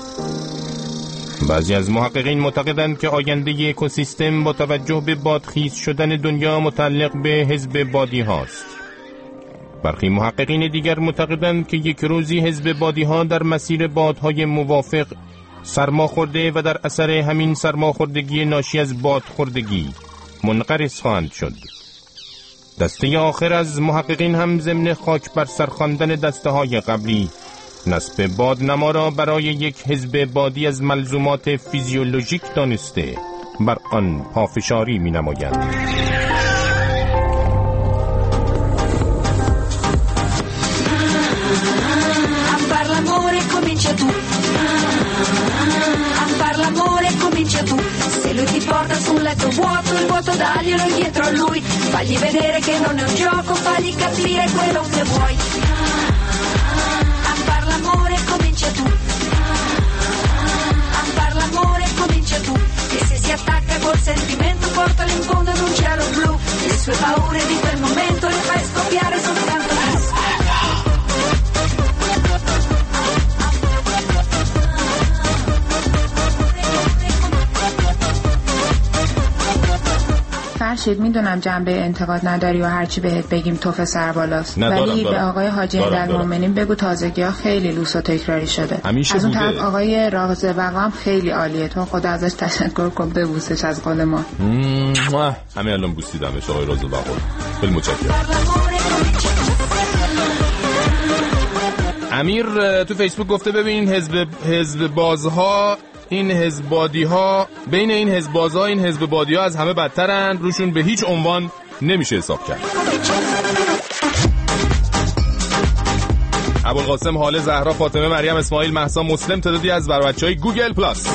بعضی از محققین معتقدند که آینده اکوسیستم با توجه به بادخیز شدن دنیا متعلق به حزب بادی هاست. برخی محققین دیگر معتقدند که یک روزی حزب بادی ها در مسیر بادهای موافق سرماخورده و در اثر همین سرماخوردگی ناشی از بادخوردگی منقرض خواهند شد. دسته آخر از محققین هم ضمن خاک بر سر خواندن دسته های قبلی نسب بادنما را برای یک حزب بادی از ملزومات فیزیولوژیک دانسته بر آن پافشاری می نمایند.
Se lui ti porta sul letto vuoto, il vuoto daglielo indietro a lui. Fagli vedere che non è un gioco, fagli capire quello che vuoi. A far l'amore comincia tu. A far l'amore comincia tu. E se si attacca col sentimento portalo in fondo ad un cielo blu. Le sue paure di quel momento le fai scoppiare soltanto tu.
فرشید میدونم جنبه انتقاد نداری و هرچی بهت بگیم توف سربالاست، ولی به آقای حاجی هیدرمومنین بگو تازگی ها خیلی لوس و تکراری شده. از اون طرف آقای راغز بقا هم خیلی عالیه، تو خدا ازش تشکر کن، ببوسش از قول ما.
همه الان بوسیدمش آقای راغز بقا، خیلی متشکرم. امیر تو فیسبوک گفته ببین حزب حزب بازها این حزب بادی ها بین این حزب بازها این حزب بادی ها از همه بدترن، روشون به هیچ عنوان نمیشه حساب کرد. ابوالقاسم، حال، زهرا، فاطمه، مریم، اسماعیل، مهسا، مسلم، تعدادی از بر بچهای گوگل پلاس.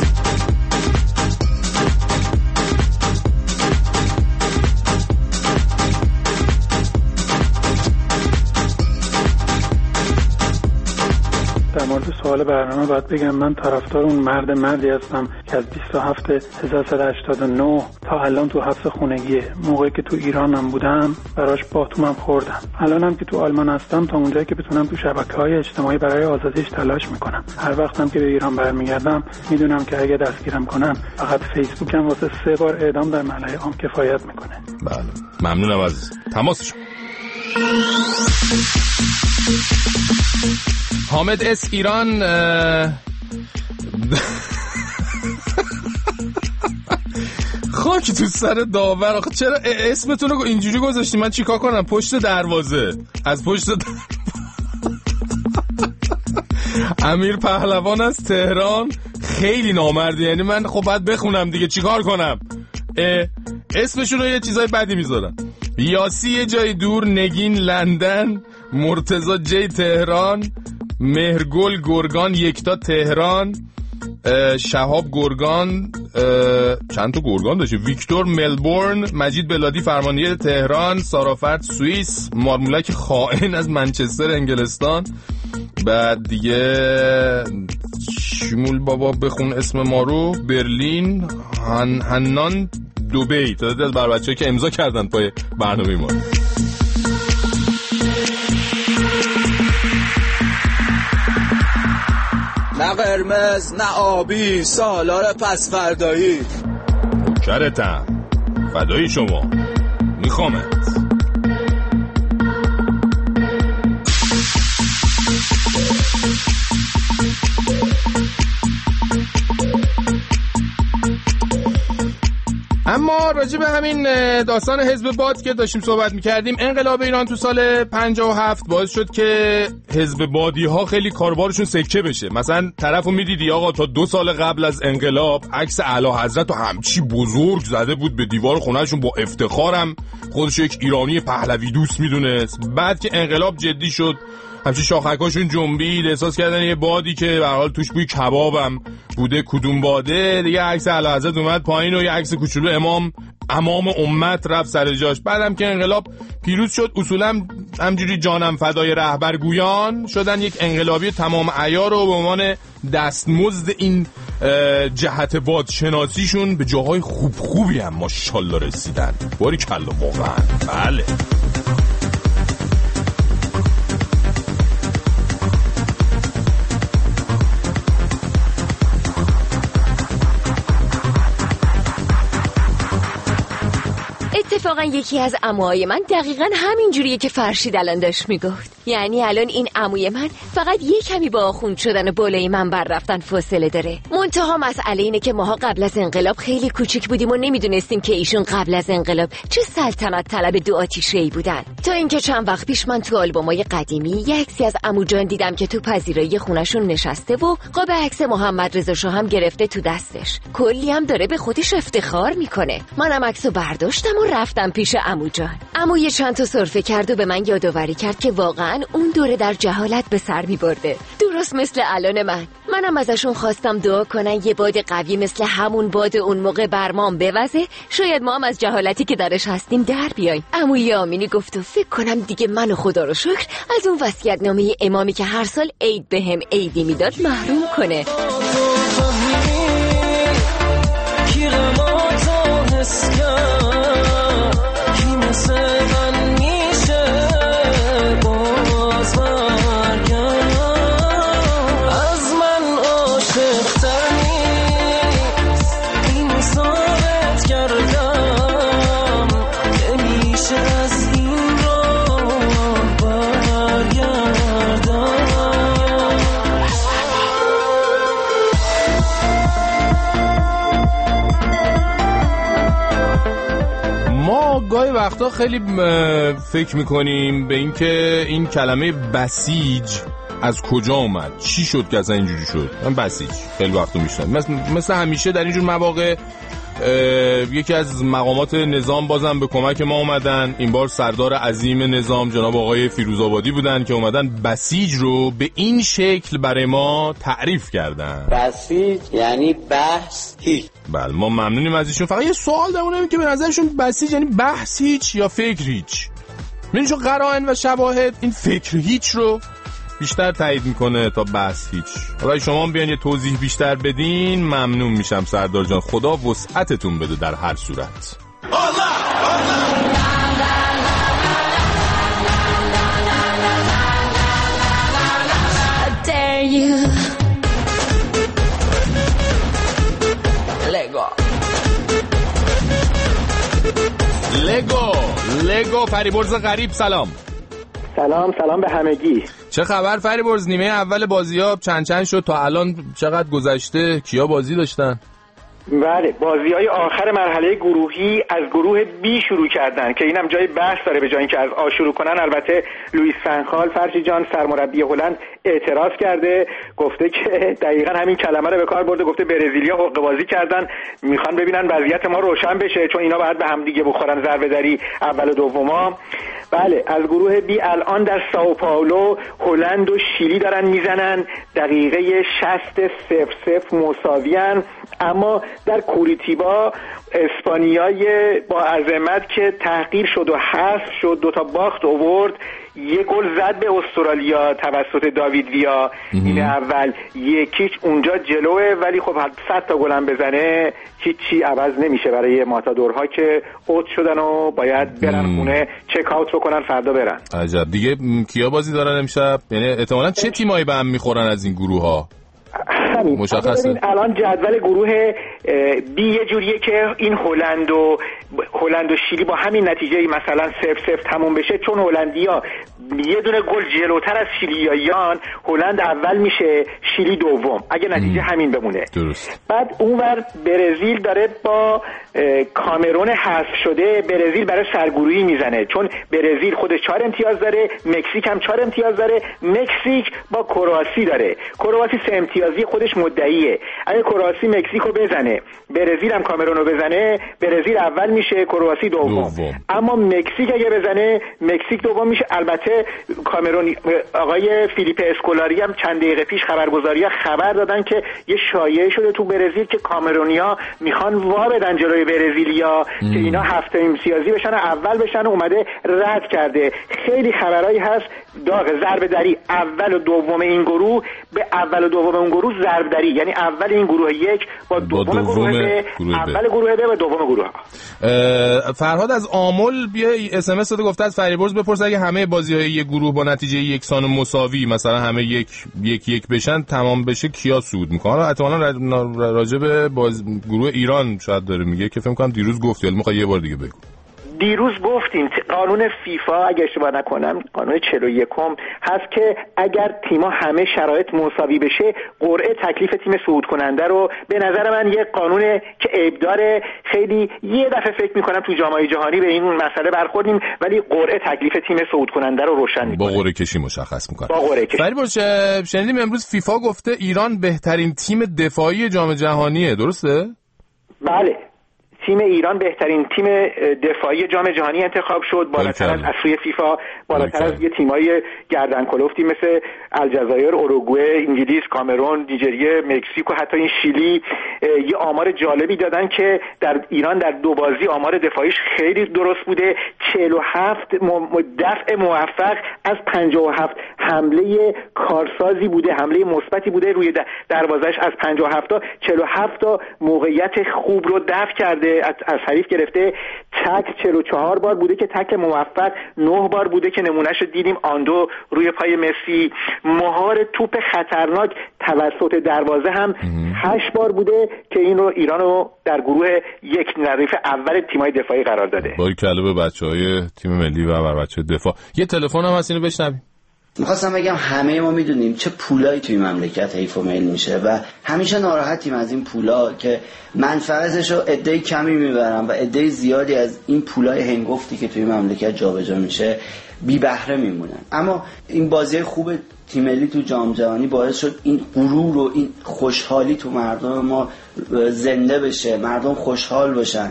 در مورد سوال برنامه باید بگم من طرفدار اون مرد مردی هستم که از بیست و هفت هزار و سیصد و هشتاد و نه تا الان تو حبس خونگیه. موقعی که تو ایرانم بودم براش باتومم خوردم. الانم که تو آلمان هستم تا اونجایی که بتونم تو شبکه‌های اجتماعی برای آزادیش تلاش میکنم. هر وقتم که به ایران برمیگردم میدونم که اگه دستگیرم کنن فقط فیسبوکم واسه سه بار اعدام در ملأ عام کفایت میکنه.
بله، ممنونم از تماسشون. حامد اس ایران خاک تو سر داور. آخه چرا اسمتون رو اینجوری گذاشتی؟ من چیکار کنم؟ پشت دروازه، از پشت دروازه. امیر پهلوان از تهران خیلی نامردی، یعنی من خب باید بخونم دیگه، چیکار کنم؟ اسمشون رو یه چیزای بدی میذارن. یاسی یه جای دور، نگین لندن، مرتضی جی تهران، مهرگل گرگان یکتا تهران، شهاب گرگان، چند تا گرگان داشته، ویکتور ملبورن، مجید بلادی فرمانده تهران، سارافرد سوئیس، مارمولک خائن از منچستر انگلستان. بعد دیگه شمول بابا بخون اسم ما رو، برلین، هن هنان دبی. تعدادی از بر بچه‌ای که امضا کردن پای برنامه ما.
نه قرمز نه آبی، سالار پس فردایی.
کرتم فدایی شما، میخوامت. اما راجع به همین داستان حزب باد که داشتیم صحبت میکردیم، انقلاب ایران تو سال پنجاه و هفت باعث شد که حزب بادی ها خیلی کاربارشون سکه بشه. مثلا طرفو میدیدی آقا تا دو سال قبل از انقلاب عکس اعلی حضرت و همچی بزرگ زده بود به دیوار خونهشون، با افتخارم خودش یک ایرانی پهلوی دوست میدونست. بعد که انقلاب جدی شد همچین شاخکاشون جنبید، احساس کردن یه بادی که به هر حال توش بوی کبابم بوده، کدوم باده دیگه، عکس اعلی حضرت اومد پایین و یه عکس کوچولو امام امام امت رفت سر جاش. بعدم که انقلاب پیروز شد اصولا همجوری جانم فدای رهبرگویان شدن یک انقلابی تمام عیار و به عنوان دستمزد این جهت باد شناسیشون به جاهای خوب خوبی هم ماشاءالله رسیدن. باری کلا واقعا. بله
اتفاقا یکی از عموهای من دقیقا همین جوریه که فرشید الان داشت میگفت. یعنی الان این عموی من فقط یه کمی با آخوند شدن بالای منبر رفتن فاصله داره. منتها مسئله اینه که ماها قبل از انقلاب خیلی کوچیک بودیم و نمیدونستیم که ایشون قبل از انقلاب چه سلطنت طلب دو آتیشه‌ای بودن. تا اینکه چند وقت پیش من تو آلبومای قدیمی یه عکسی از عمو جان دیدم که تو پذیرایی خونشون نشسته و قاب عکس محمد رضا شاه هم گرفته تو دستش. کلی هم داره به خودش افتخار میکنه. منم عکسو برداشتم و رفتم پیش عمو جان. عمو یه چند تا سرفه کرد و به من یادآوری کرد که واقعا اون دوره در جهالت به سر می‌برده، درست مثل الان من. منم ازشون خواستم دعا کنن یه باد قوی مثل همون باد اون موقع برمان بوزه، شاید ما هم از جهالتی که درش هستیم در بیایم. عمو یامینی گفت و فکر کنم دیگه منو خدا رو شکر از اون وصیت‌نامه امامی که هر سال عید بهم عیدی میداد محروم کنه.
گاهی وقتا خیلی فکر میکنیم به این که این کلمه بسیج از کجا اومد، چی شد که اصلا اینجوری شد. من بسیج خیلی وقتا میشنم مثل, مثل همیشه در اینجور مواقع یکی از مقامات نظام بازم به کمک ما اومدن. این بار سردار عظیم نظام جناب آقای فیروزآبادی بودن که اومدن بسیج رو به این شکل برای ما تعریف کردن.
بسیج یعنی بحث هیچ.
بله ما ممنونیم از ایشون. فقط یه سوال دارم که به نظرشون بسیج یعنی بحث هیچ یا فکر هیچ؟ ببین چون قرائن و شواهد این فکر هیچ رو بیشتر تایید میکنه تا بحث هیچ. حالا شما بیان یه توضیح بیشتر بدین ممنون میشم سردار جان. خدا وسعتتون بده در هر صورت. لگو لگو فریبرز غریب سلام.
سلام سلام به همگی.
چه خبر فریبرز؟ نیمه اول بازی‌ها چند چند شد تا الان؟ چقدر گذشته؟ کیا بازی داشتن؟
بله بازی‌های آخر مرحله گروهی از گروه بی شروع کردن که اینم جای بحث داره. به جای اینکه از آ شروع کنن البته لوئیس فنخال فرشی جان سرمربی هلند اعتراض کرده، گفته که دقیقاً همین کلمه رو به کار برده، گفته برزیلیا حقوق بازی کردن میخوان ببینن وضعیت ما روشن بشه چون اینا باید به هم دیگه بخورن ضربه دری اول و دوما. بله از گروه بی الان در سائو پائولو هلند و شیلی دارن میزنن، دقیقه شصت صفر صفر مساویان. اما در کوریتیبا اسپانیای با عظمت که تحقیر شد و حذف شد دو تا باخت آورد، یه گل زد به استرالیا توسط داوید ویا این اول، یکیش اونجا جلوه، ولی خب صد تا گل هم بزنه هیچی عوض نمیشه برای ماتادورها که اوت شدن و باید برن خونه چک اوت بکنن فردا برن.
عجب. دیگه کیا بازی دارن امشب؟ یعنی احتمالاً چه تیمایی به هم میخورن از این گروه ها؟
مشخصه. الان جدول گروه بی یه جوریه که این هلند و هلند و شیلی با همین نتیجه مثلا صفر صفر تموم بشه، چون هلندیا یه دونه گل جلوتر از شیلیاییان، هلند اول میشه شیلی دوم اگه نتیجه ام. همین بمونه.
درست.
بعد اونور برزیل داره با کامرون حذف شده، برزیل برای سرگروهی میزنه، چون برزیل خودش چهار امتیاز داره، مکزیک هم چهار امتیاز داره، مکزیک با کرواسی داره، کرواسی سه امتیازی خودش مدعیه. اگه کرواسی مکزیکو بزنه، برزیل هم کامرون رو بزنه، برزیل اول میشه، کرواسی دوم. دوم. اما مکزیک اگه بزنه، مکزیک دوم میشه. البته کامرون آقای فیلیپ اسکولاری هم چند دقیقه پیش خبرگزاری‌ها خبر دادن که یه شایعه شده تو برزیل که کامرونیا میخوان وا بدن جلوی برزیلیا که اینا هفته امتیازی بشن و اول بشن، اومده رد کرده. خیلی خبرایی هست داغ ضربه دری اول و دوم این گروه به اول و دوم اون گروه ضربه دری، یعنی اول این گروه یک با دوم, با دوم گروه ب، اول گروه ب و دوم گروه ها.
فرهاد از آمل بیا اس ام اس داده، گفته از فریبرز بپرس اگه همه بازی‌های یک گروه با نتیجه یکسان و مساوی مثلا همه یک یک یک بشن تمام بشه کیا صعود میکنن؟ احتمالاً راجع به باز گروه ایران شاید داره میگه که فکر کنم دیروز گفت، ولی میخوای یه بار دیگه بگو.
دیروز گفتیم قانون فیفا اگه اشتباه نکنم قانون چهل و یکم هست که اگر تیم‌ها همه شرایط مساوی بشه قرعه تکلیف تیم صعود کننده رو، به نظر من یه قانونه که عیب داره. خیلی یه دفعه فکر می‌کنم تو جام‌های جهانی به این مسئله برخوردیم، ولی قرعه تکلیف تیم صعود کننده رو روشن می‌کنه،
با قرعه کشی مشخص می‌کنه.
با قرعه کشی.
ولی باشه شنیدیم امروز فیفا گفته ایران بهترین تیم دفاعی جام جهانیه، درسته؟
بله، تیم ایران بهترین تیم دفاعی جام جهانی انتخاب شد، بالاتر از اصلی فیفا، بالاتر از یه تیمای گردن کلفتی مثل الجزایر، اوروگوئه، انگلیس، کامرون، نیجریه، مکزیک و حتی این شیلی. یه آمار جالبی دادن که در ایران در دو بازی آمار دفاعیش خیلی درست بوده، چهل و هفت دفع موفق از پنجاه و هفت حمله کارسازی بوده، حمله مثبتی بوده روی دروازه‌اش، از پنجاه و هفت تا چهل و هفت تا موقعیت خوب رو دفع کرده، از حریف گرفته. تک چهل و چهار بار بوده که تک موفق، نه بار بوده که نمونهش رو دیدیم آندو روی پای مسی. مهار توپ خطرناک توسط دروازه هم هشت بار بوده که این رو ایران رو در گروه یک ردیف اول تیم‌های دفاعی قرار داده.
باری کلا به بچه‌های تیم ملی و بر بچه‌های دفاع. یه تلفن هم هست، اینو بشنویم.
میخواستم بگم همه ما میدونیم چه پولایی توی مملکت حیف و میل میشه و همیشه ناراحتیم از این پولا که منفعتش رو عده کمی میبرن و عده زیادی از این پولای هنگفتی که توی مملکت جابجا میشه بی بهره میمونن. اما این بازی خوب تیم ملی تو جام جهانی باعث شد این غرور و این خوشحالی تو مردم ما زنده بشه، مردم خوشحال باشن.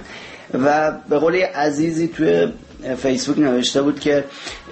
و به قول عزیزی توی فیسبوک نوشته بود که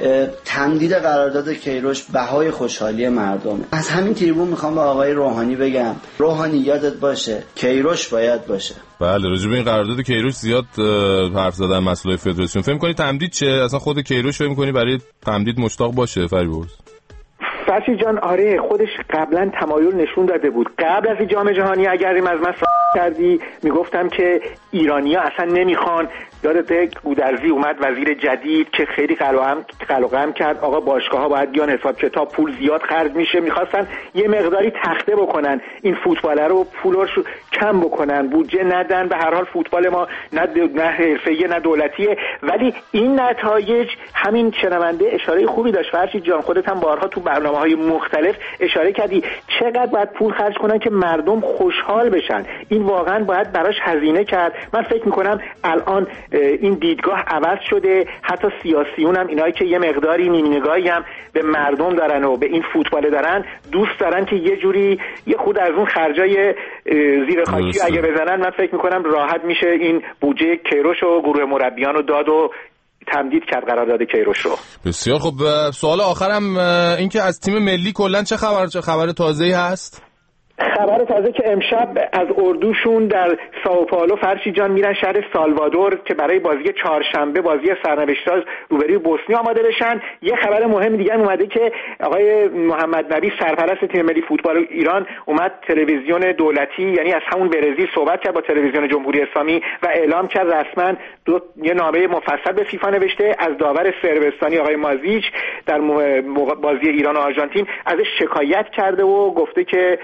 تمدید قرارداد کیروش بهای خوشحالی مردم. از همین تریبون میخوام به آقای روحانی بگم، روحانی یادت باشه کیروش باید باشه.
بله، راجع به این قرارداد کیروش زیاد حرف زدن مسئله فدراسیون. فکر می‌کنی تمدید چه؟ اصلا خود کیروش فکر می‌کنی برای تمدید مشتاق باشه فریبرز؟
فرشی جان آره، خودش قبلا تمایل نشون داده بود. قبل از جام جهانی اگر از من کردی میگفتم که ایرانی‌ها اصلا نمیخوان. یادت گودرزی اومد وزیر جدید که خیلی قلقم قلقم کرد آقا باشگاه‌ها باید بیان حساب کتاب، پول زیاد خرج میشه، میخواستن یه مقداری تخته بکنن این فوتبال رو، پولش کم بکنن، بودجه ندن. به هر حال فوتبال ما نه نه حرفه‌ای نه دولتیه، ولی این نتایج همین شنونده اشاره خوبی داشت. فرشید جان خودت هم بارها تو برنامه‌های مختلف اشاره کردی چقدر باید پول خرج کنن که مردم خوشحال بشن. این واقعا باید براش هزینه کرد. من فکر می‌کنم الان این دیدگاه عوض شده، حتی سیاسیون هم اینایی که یه مقداری نیمه‌نگاهی هم به مردم دارن و به این فوتبال دارن، دوست دارن که یه جوری یه خود از اون خرجای زیر خاکی اگه بزنن. من فکر میکنم راحت میشه این بودجه کیروش و گروه مربیان رو داد و تمدید کرد قرارداد کیروش رو.
بسیار خب. سوال آخرم این که از تیم ملی کلا چه خبر چه خبر تازه‌ای هست؟
خبر تازه که امشب از اردوشون در سائوپائولو فرشی جان میرن شهر سالوادور که برای بازی چهارشنبه بازی سرنوشت‌ساز روبروی بوسنی آماده بشن. یه خبر مهم دیگه هم اومده که آقای محمد نبی سرپرست تیم ملی فوتبال ایران اومد تلویزیون دولتی، یعنی از همون برزیل، صحبت کرد با تلویزیون جمهوری اسلامی و اعلام کرد رسما دو یه نامه مفصل به فیفا نوشته. از داور صربستانی آقای مازیچ در بازی ایران و آرژانتین ازش شکایت کرده و گفته که ما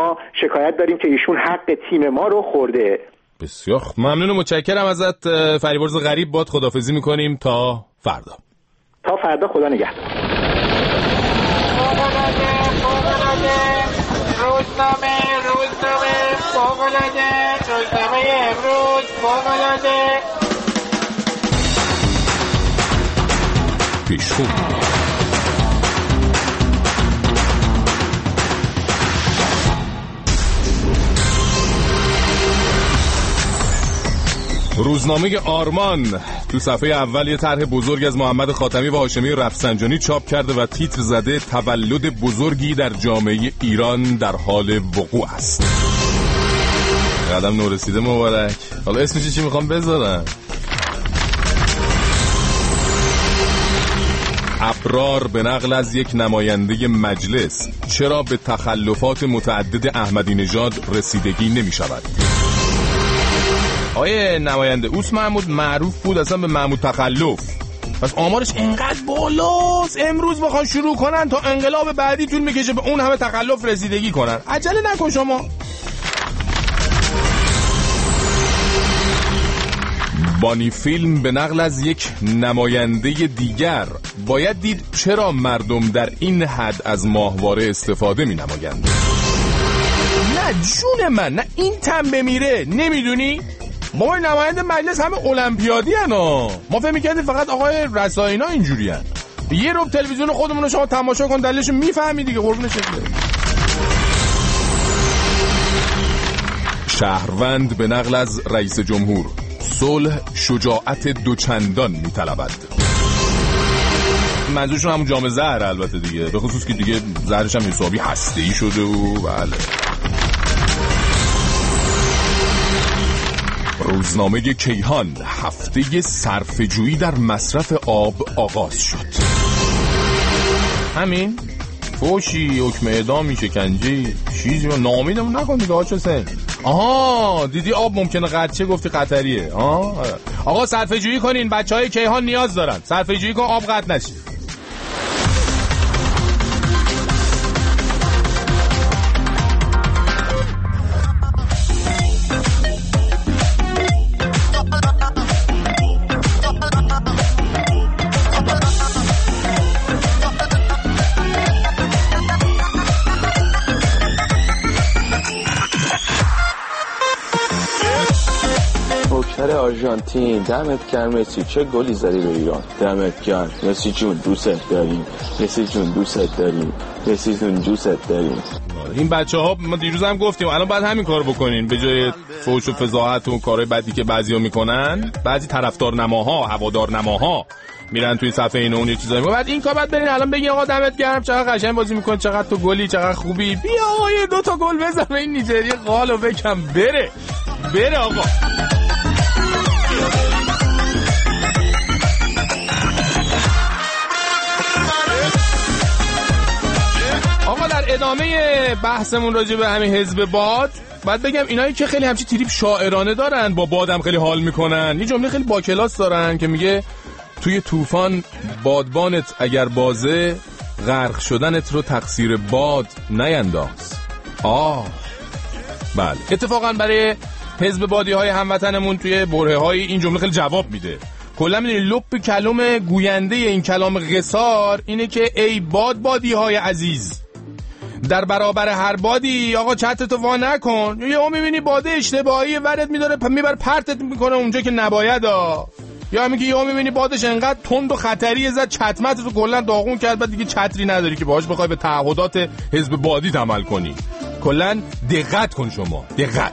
ما شکایت داریم که ایشون حق تیم ما رو خورده.
بسیار ممنون و متشکرم ازت فریبرز غریب. باد خداحافظی میکنیم تا فردا.
تا فردا، خدا نگهدار.
روزنامه روزنامه فوق‌العاده روزنامه امروز فوق‌العاده
پیشخون. روزنامه آرمان تو صفحه اول یه طرح بزرگ از محمد خاتمی و هاشمی رفسنجانی چاپ کرده و تیتر زده تولد بزرگی در جامعه ایران در حال وقوع است. قدم نورسیده مبارک. حالا اسمش چی میخوام بذارم؟ ابرار به نقل از یک نماینده مجلس چرا به تخلفات متعدد احمدی نژاد رسیدگی نمی شود؟ آیه نماینده اوس محمود معروف بود اصلا به محمود تخلف، پس آمارش اینقدر بالاست امروز بخوان شروع کنن تا انقلاب بعدی طول میکشه به اون همه تخلف رسیدگی کنن. عجله نکن شما. بانی فیلم به نقل از یک نماینده دیگر باید دید چرا مردم در این حد از ماهواره استفاده می نمایند. نه جون من، نه این تن بمیره. نمیدونی؟ ما نماینده مجلس همه المپیادی هنا. ما فهم میکردیم فقط آقای رسائینا اینجوری هن. یه رو تلویزیون خودمون رو شما تماشا کن دلیلش میفهمی دیگه. قربون شکله. شهروند به نقل از رئیس جمهور صلح شجاعت دوچندان میطلبد. منظورشون همون جام زهر البته دیگه، به خصوص که دیگه زهرش هم حسابی هسته‌ای شده و بله. روزنامه کیهان هفته صرفه‌جویی در مصرف آب آغاز شد. همین فوشی، حکم اعدامی، شکنجه، چیزی رو نامیدمون نکن دیگه آج حسین. آها دیدی آب ممکنه قطچه، گفتی قطریه. آها آقا صرفه‌جویی کنین، بچهای کیهان نیاز دارن. صرفه‌جویی کن آب قطع نشه.
آرژانتین دمت گرم مسی، چه گلی زدی به ایران. دمت گرم مسی جون، دوست داریم مسی جون، دوست داریم مسی جون، دوست داریم.
این بچه‌ها ما دیروز هم گفتیم الان باید همین کارو بکنین، به جای فوش و فضاحت و کارهای بدی که بعضیا میکنن. بعضی طرفدار نماها، هوادار نماها میرن توی صفحه این و اون یه چیزایی. بعد این کار بعد برین الان بگین آقا دمت گرم چقدر قشنگ بازی میکنی، چقدر تو گلی، چقدر خوبی، بیا آقا یه دو تا گل بزن به این نیجریه قالو بکن بره بره آقا. آقا در ادامه بحثمون راجع به همین حزب باد باید بگم اینایی که خیلی همچی تریپ شاعرانه دارن، با بادم خیلی حال میکنن. یه جمله خیلی با کلاس دارن که میگه توی طوفان بادبانت اگر بازه، غرق شدنت رو تقصیر باد نینداز. آه بله، اتفاقا برای حزب بادی های هموطنمون توی برهه های این جمله خیلی جواب میده. کلا میدونی لب کلام گوینده این کلام قصار اینه که ای باد بادی های عزیز، در برابر هر بادی آقا چتتو وا نکن. یا میبینی باده اشتباهی ورد میداره میبر پرتت میکنه اونجا که نباید ها. یا همین که یا میبینی بادش انقدر تند و خطری زد چتمت رو کلا داغون کرد، بعد دیگه چتری نداری که باهاش بخوای به تعهدات حزب بادی عمل کنی. کلا دقت کن شما، دقت.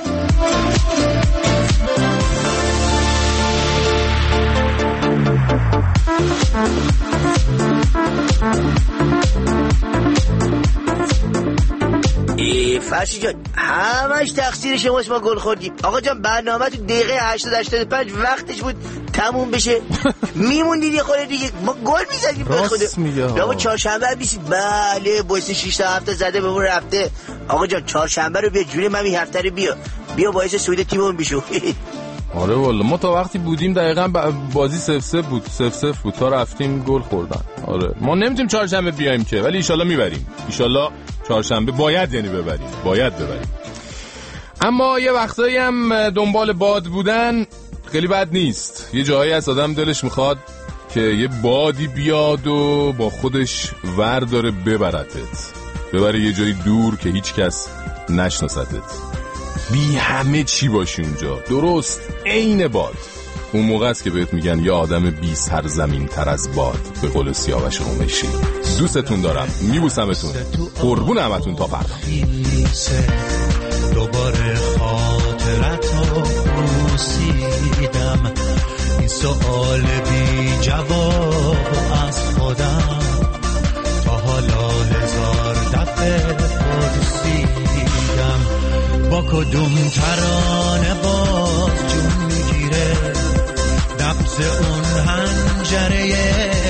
فرشی جان همش تقصیر شماست ما گل خوردیم. آقا جان برنامه تو دقیقه هشتاد هشتاد و پنج وقتش بود تموم بشه، میموندید یه خورده دیگه ما گل میزدیم.
راست میگه
آقا چهارشنبه بیسید. بله باعث شش تا هفته زده بهمون رفته. آقا جان چهارشنبه رو بیا جون من، این هفته رو بیا بیا باعث سود تیممون بشو.
آره والله ما تا وقتی بودیم دقیقاً بازی صفر صفر بود، صفر صفر بود تا رفتیم گل خوردن. آره ما نمیتونیم چهارشنبه بیایم که، ولی ان شاءالله میبریم. ان شاءالله چهارشنبه باید یعنی ببریم، باید ببریم. اما یه وقتایی هم دنبال باد بودن خیلی بد نیست. یه جایی از آدم دلش میخواد که یه بادی بیاد و با خودش ور داره ببرتت، ببره یه جایی دور که هیچ کس نشناستت، بی همه چی باشی اونجا، درست عین باد. اون موقع است که بهت میگن یه آدم بی سرزمین تر از باد، به قول سیاوش قمیشی. دوستتون دارم، میبوسمتون، قربون همتون، تا فردا.
دوباره خاطرتو پرسیدم، این سؤال بی جواب از خودم تا حالا هزار دفعه پرسیدم، با کدوم ترانه باز جون میگیره نبض اون حنجره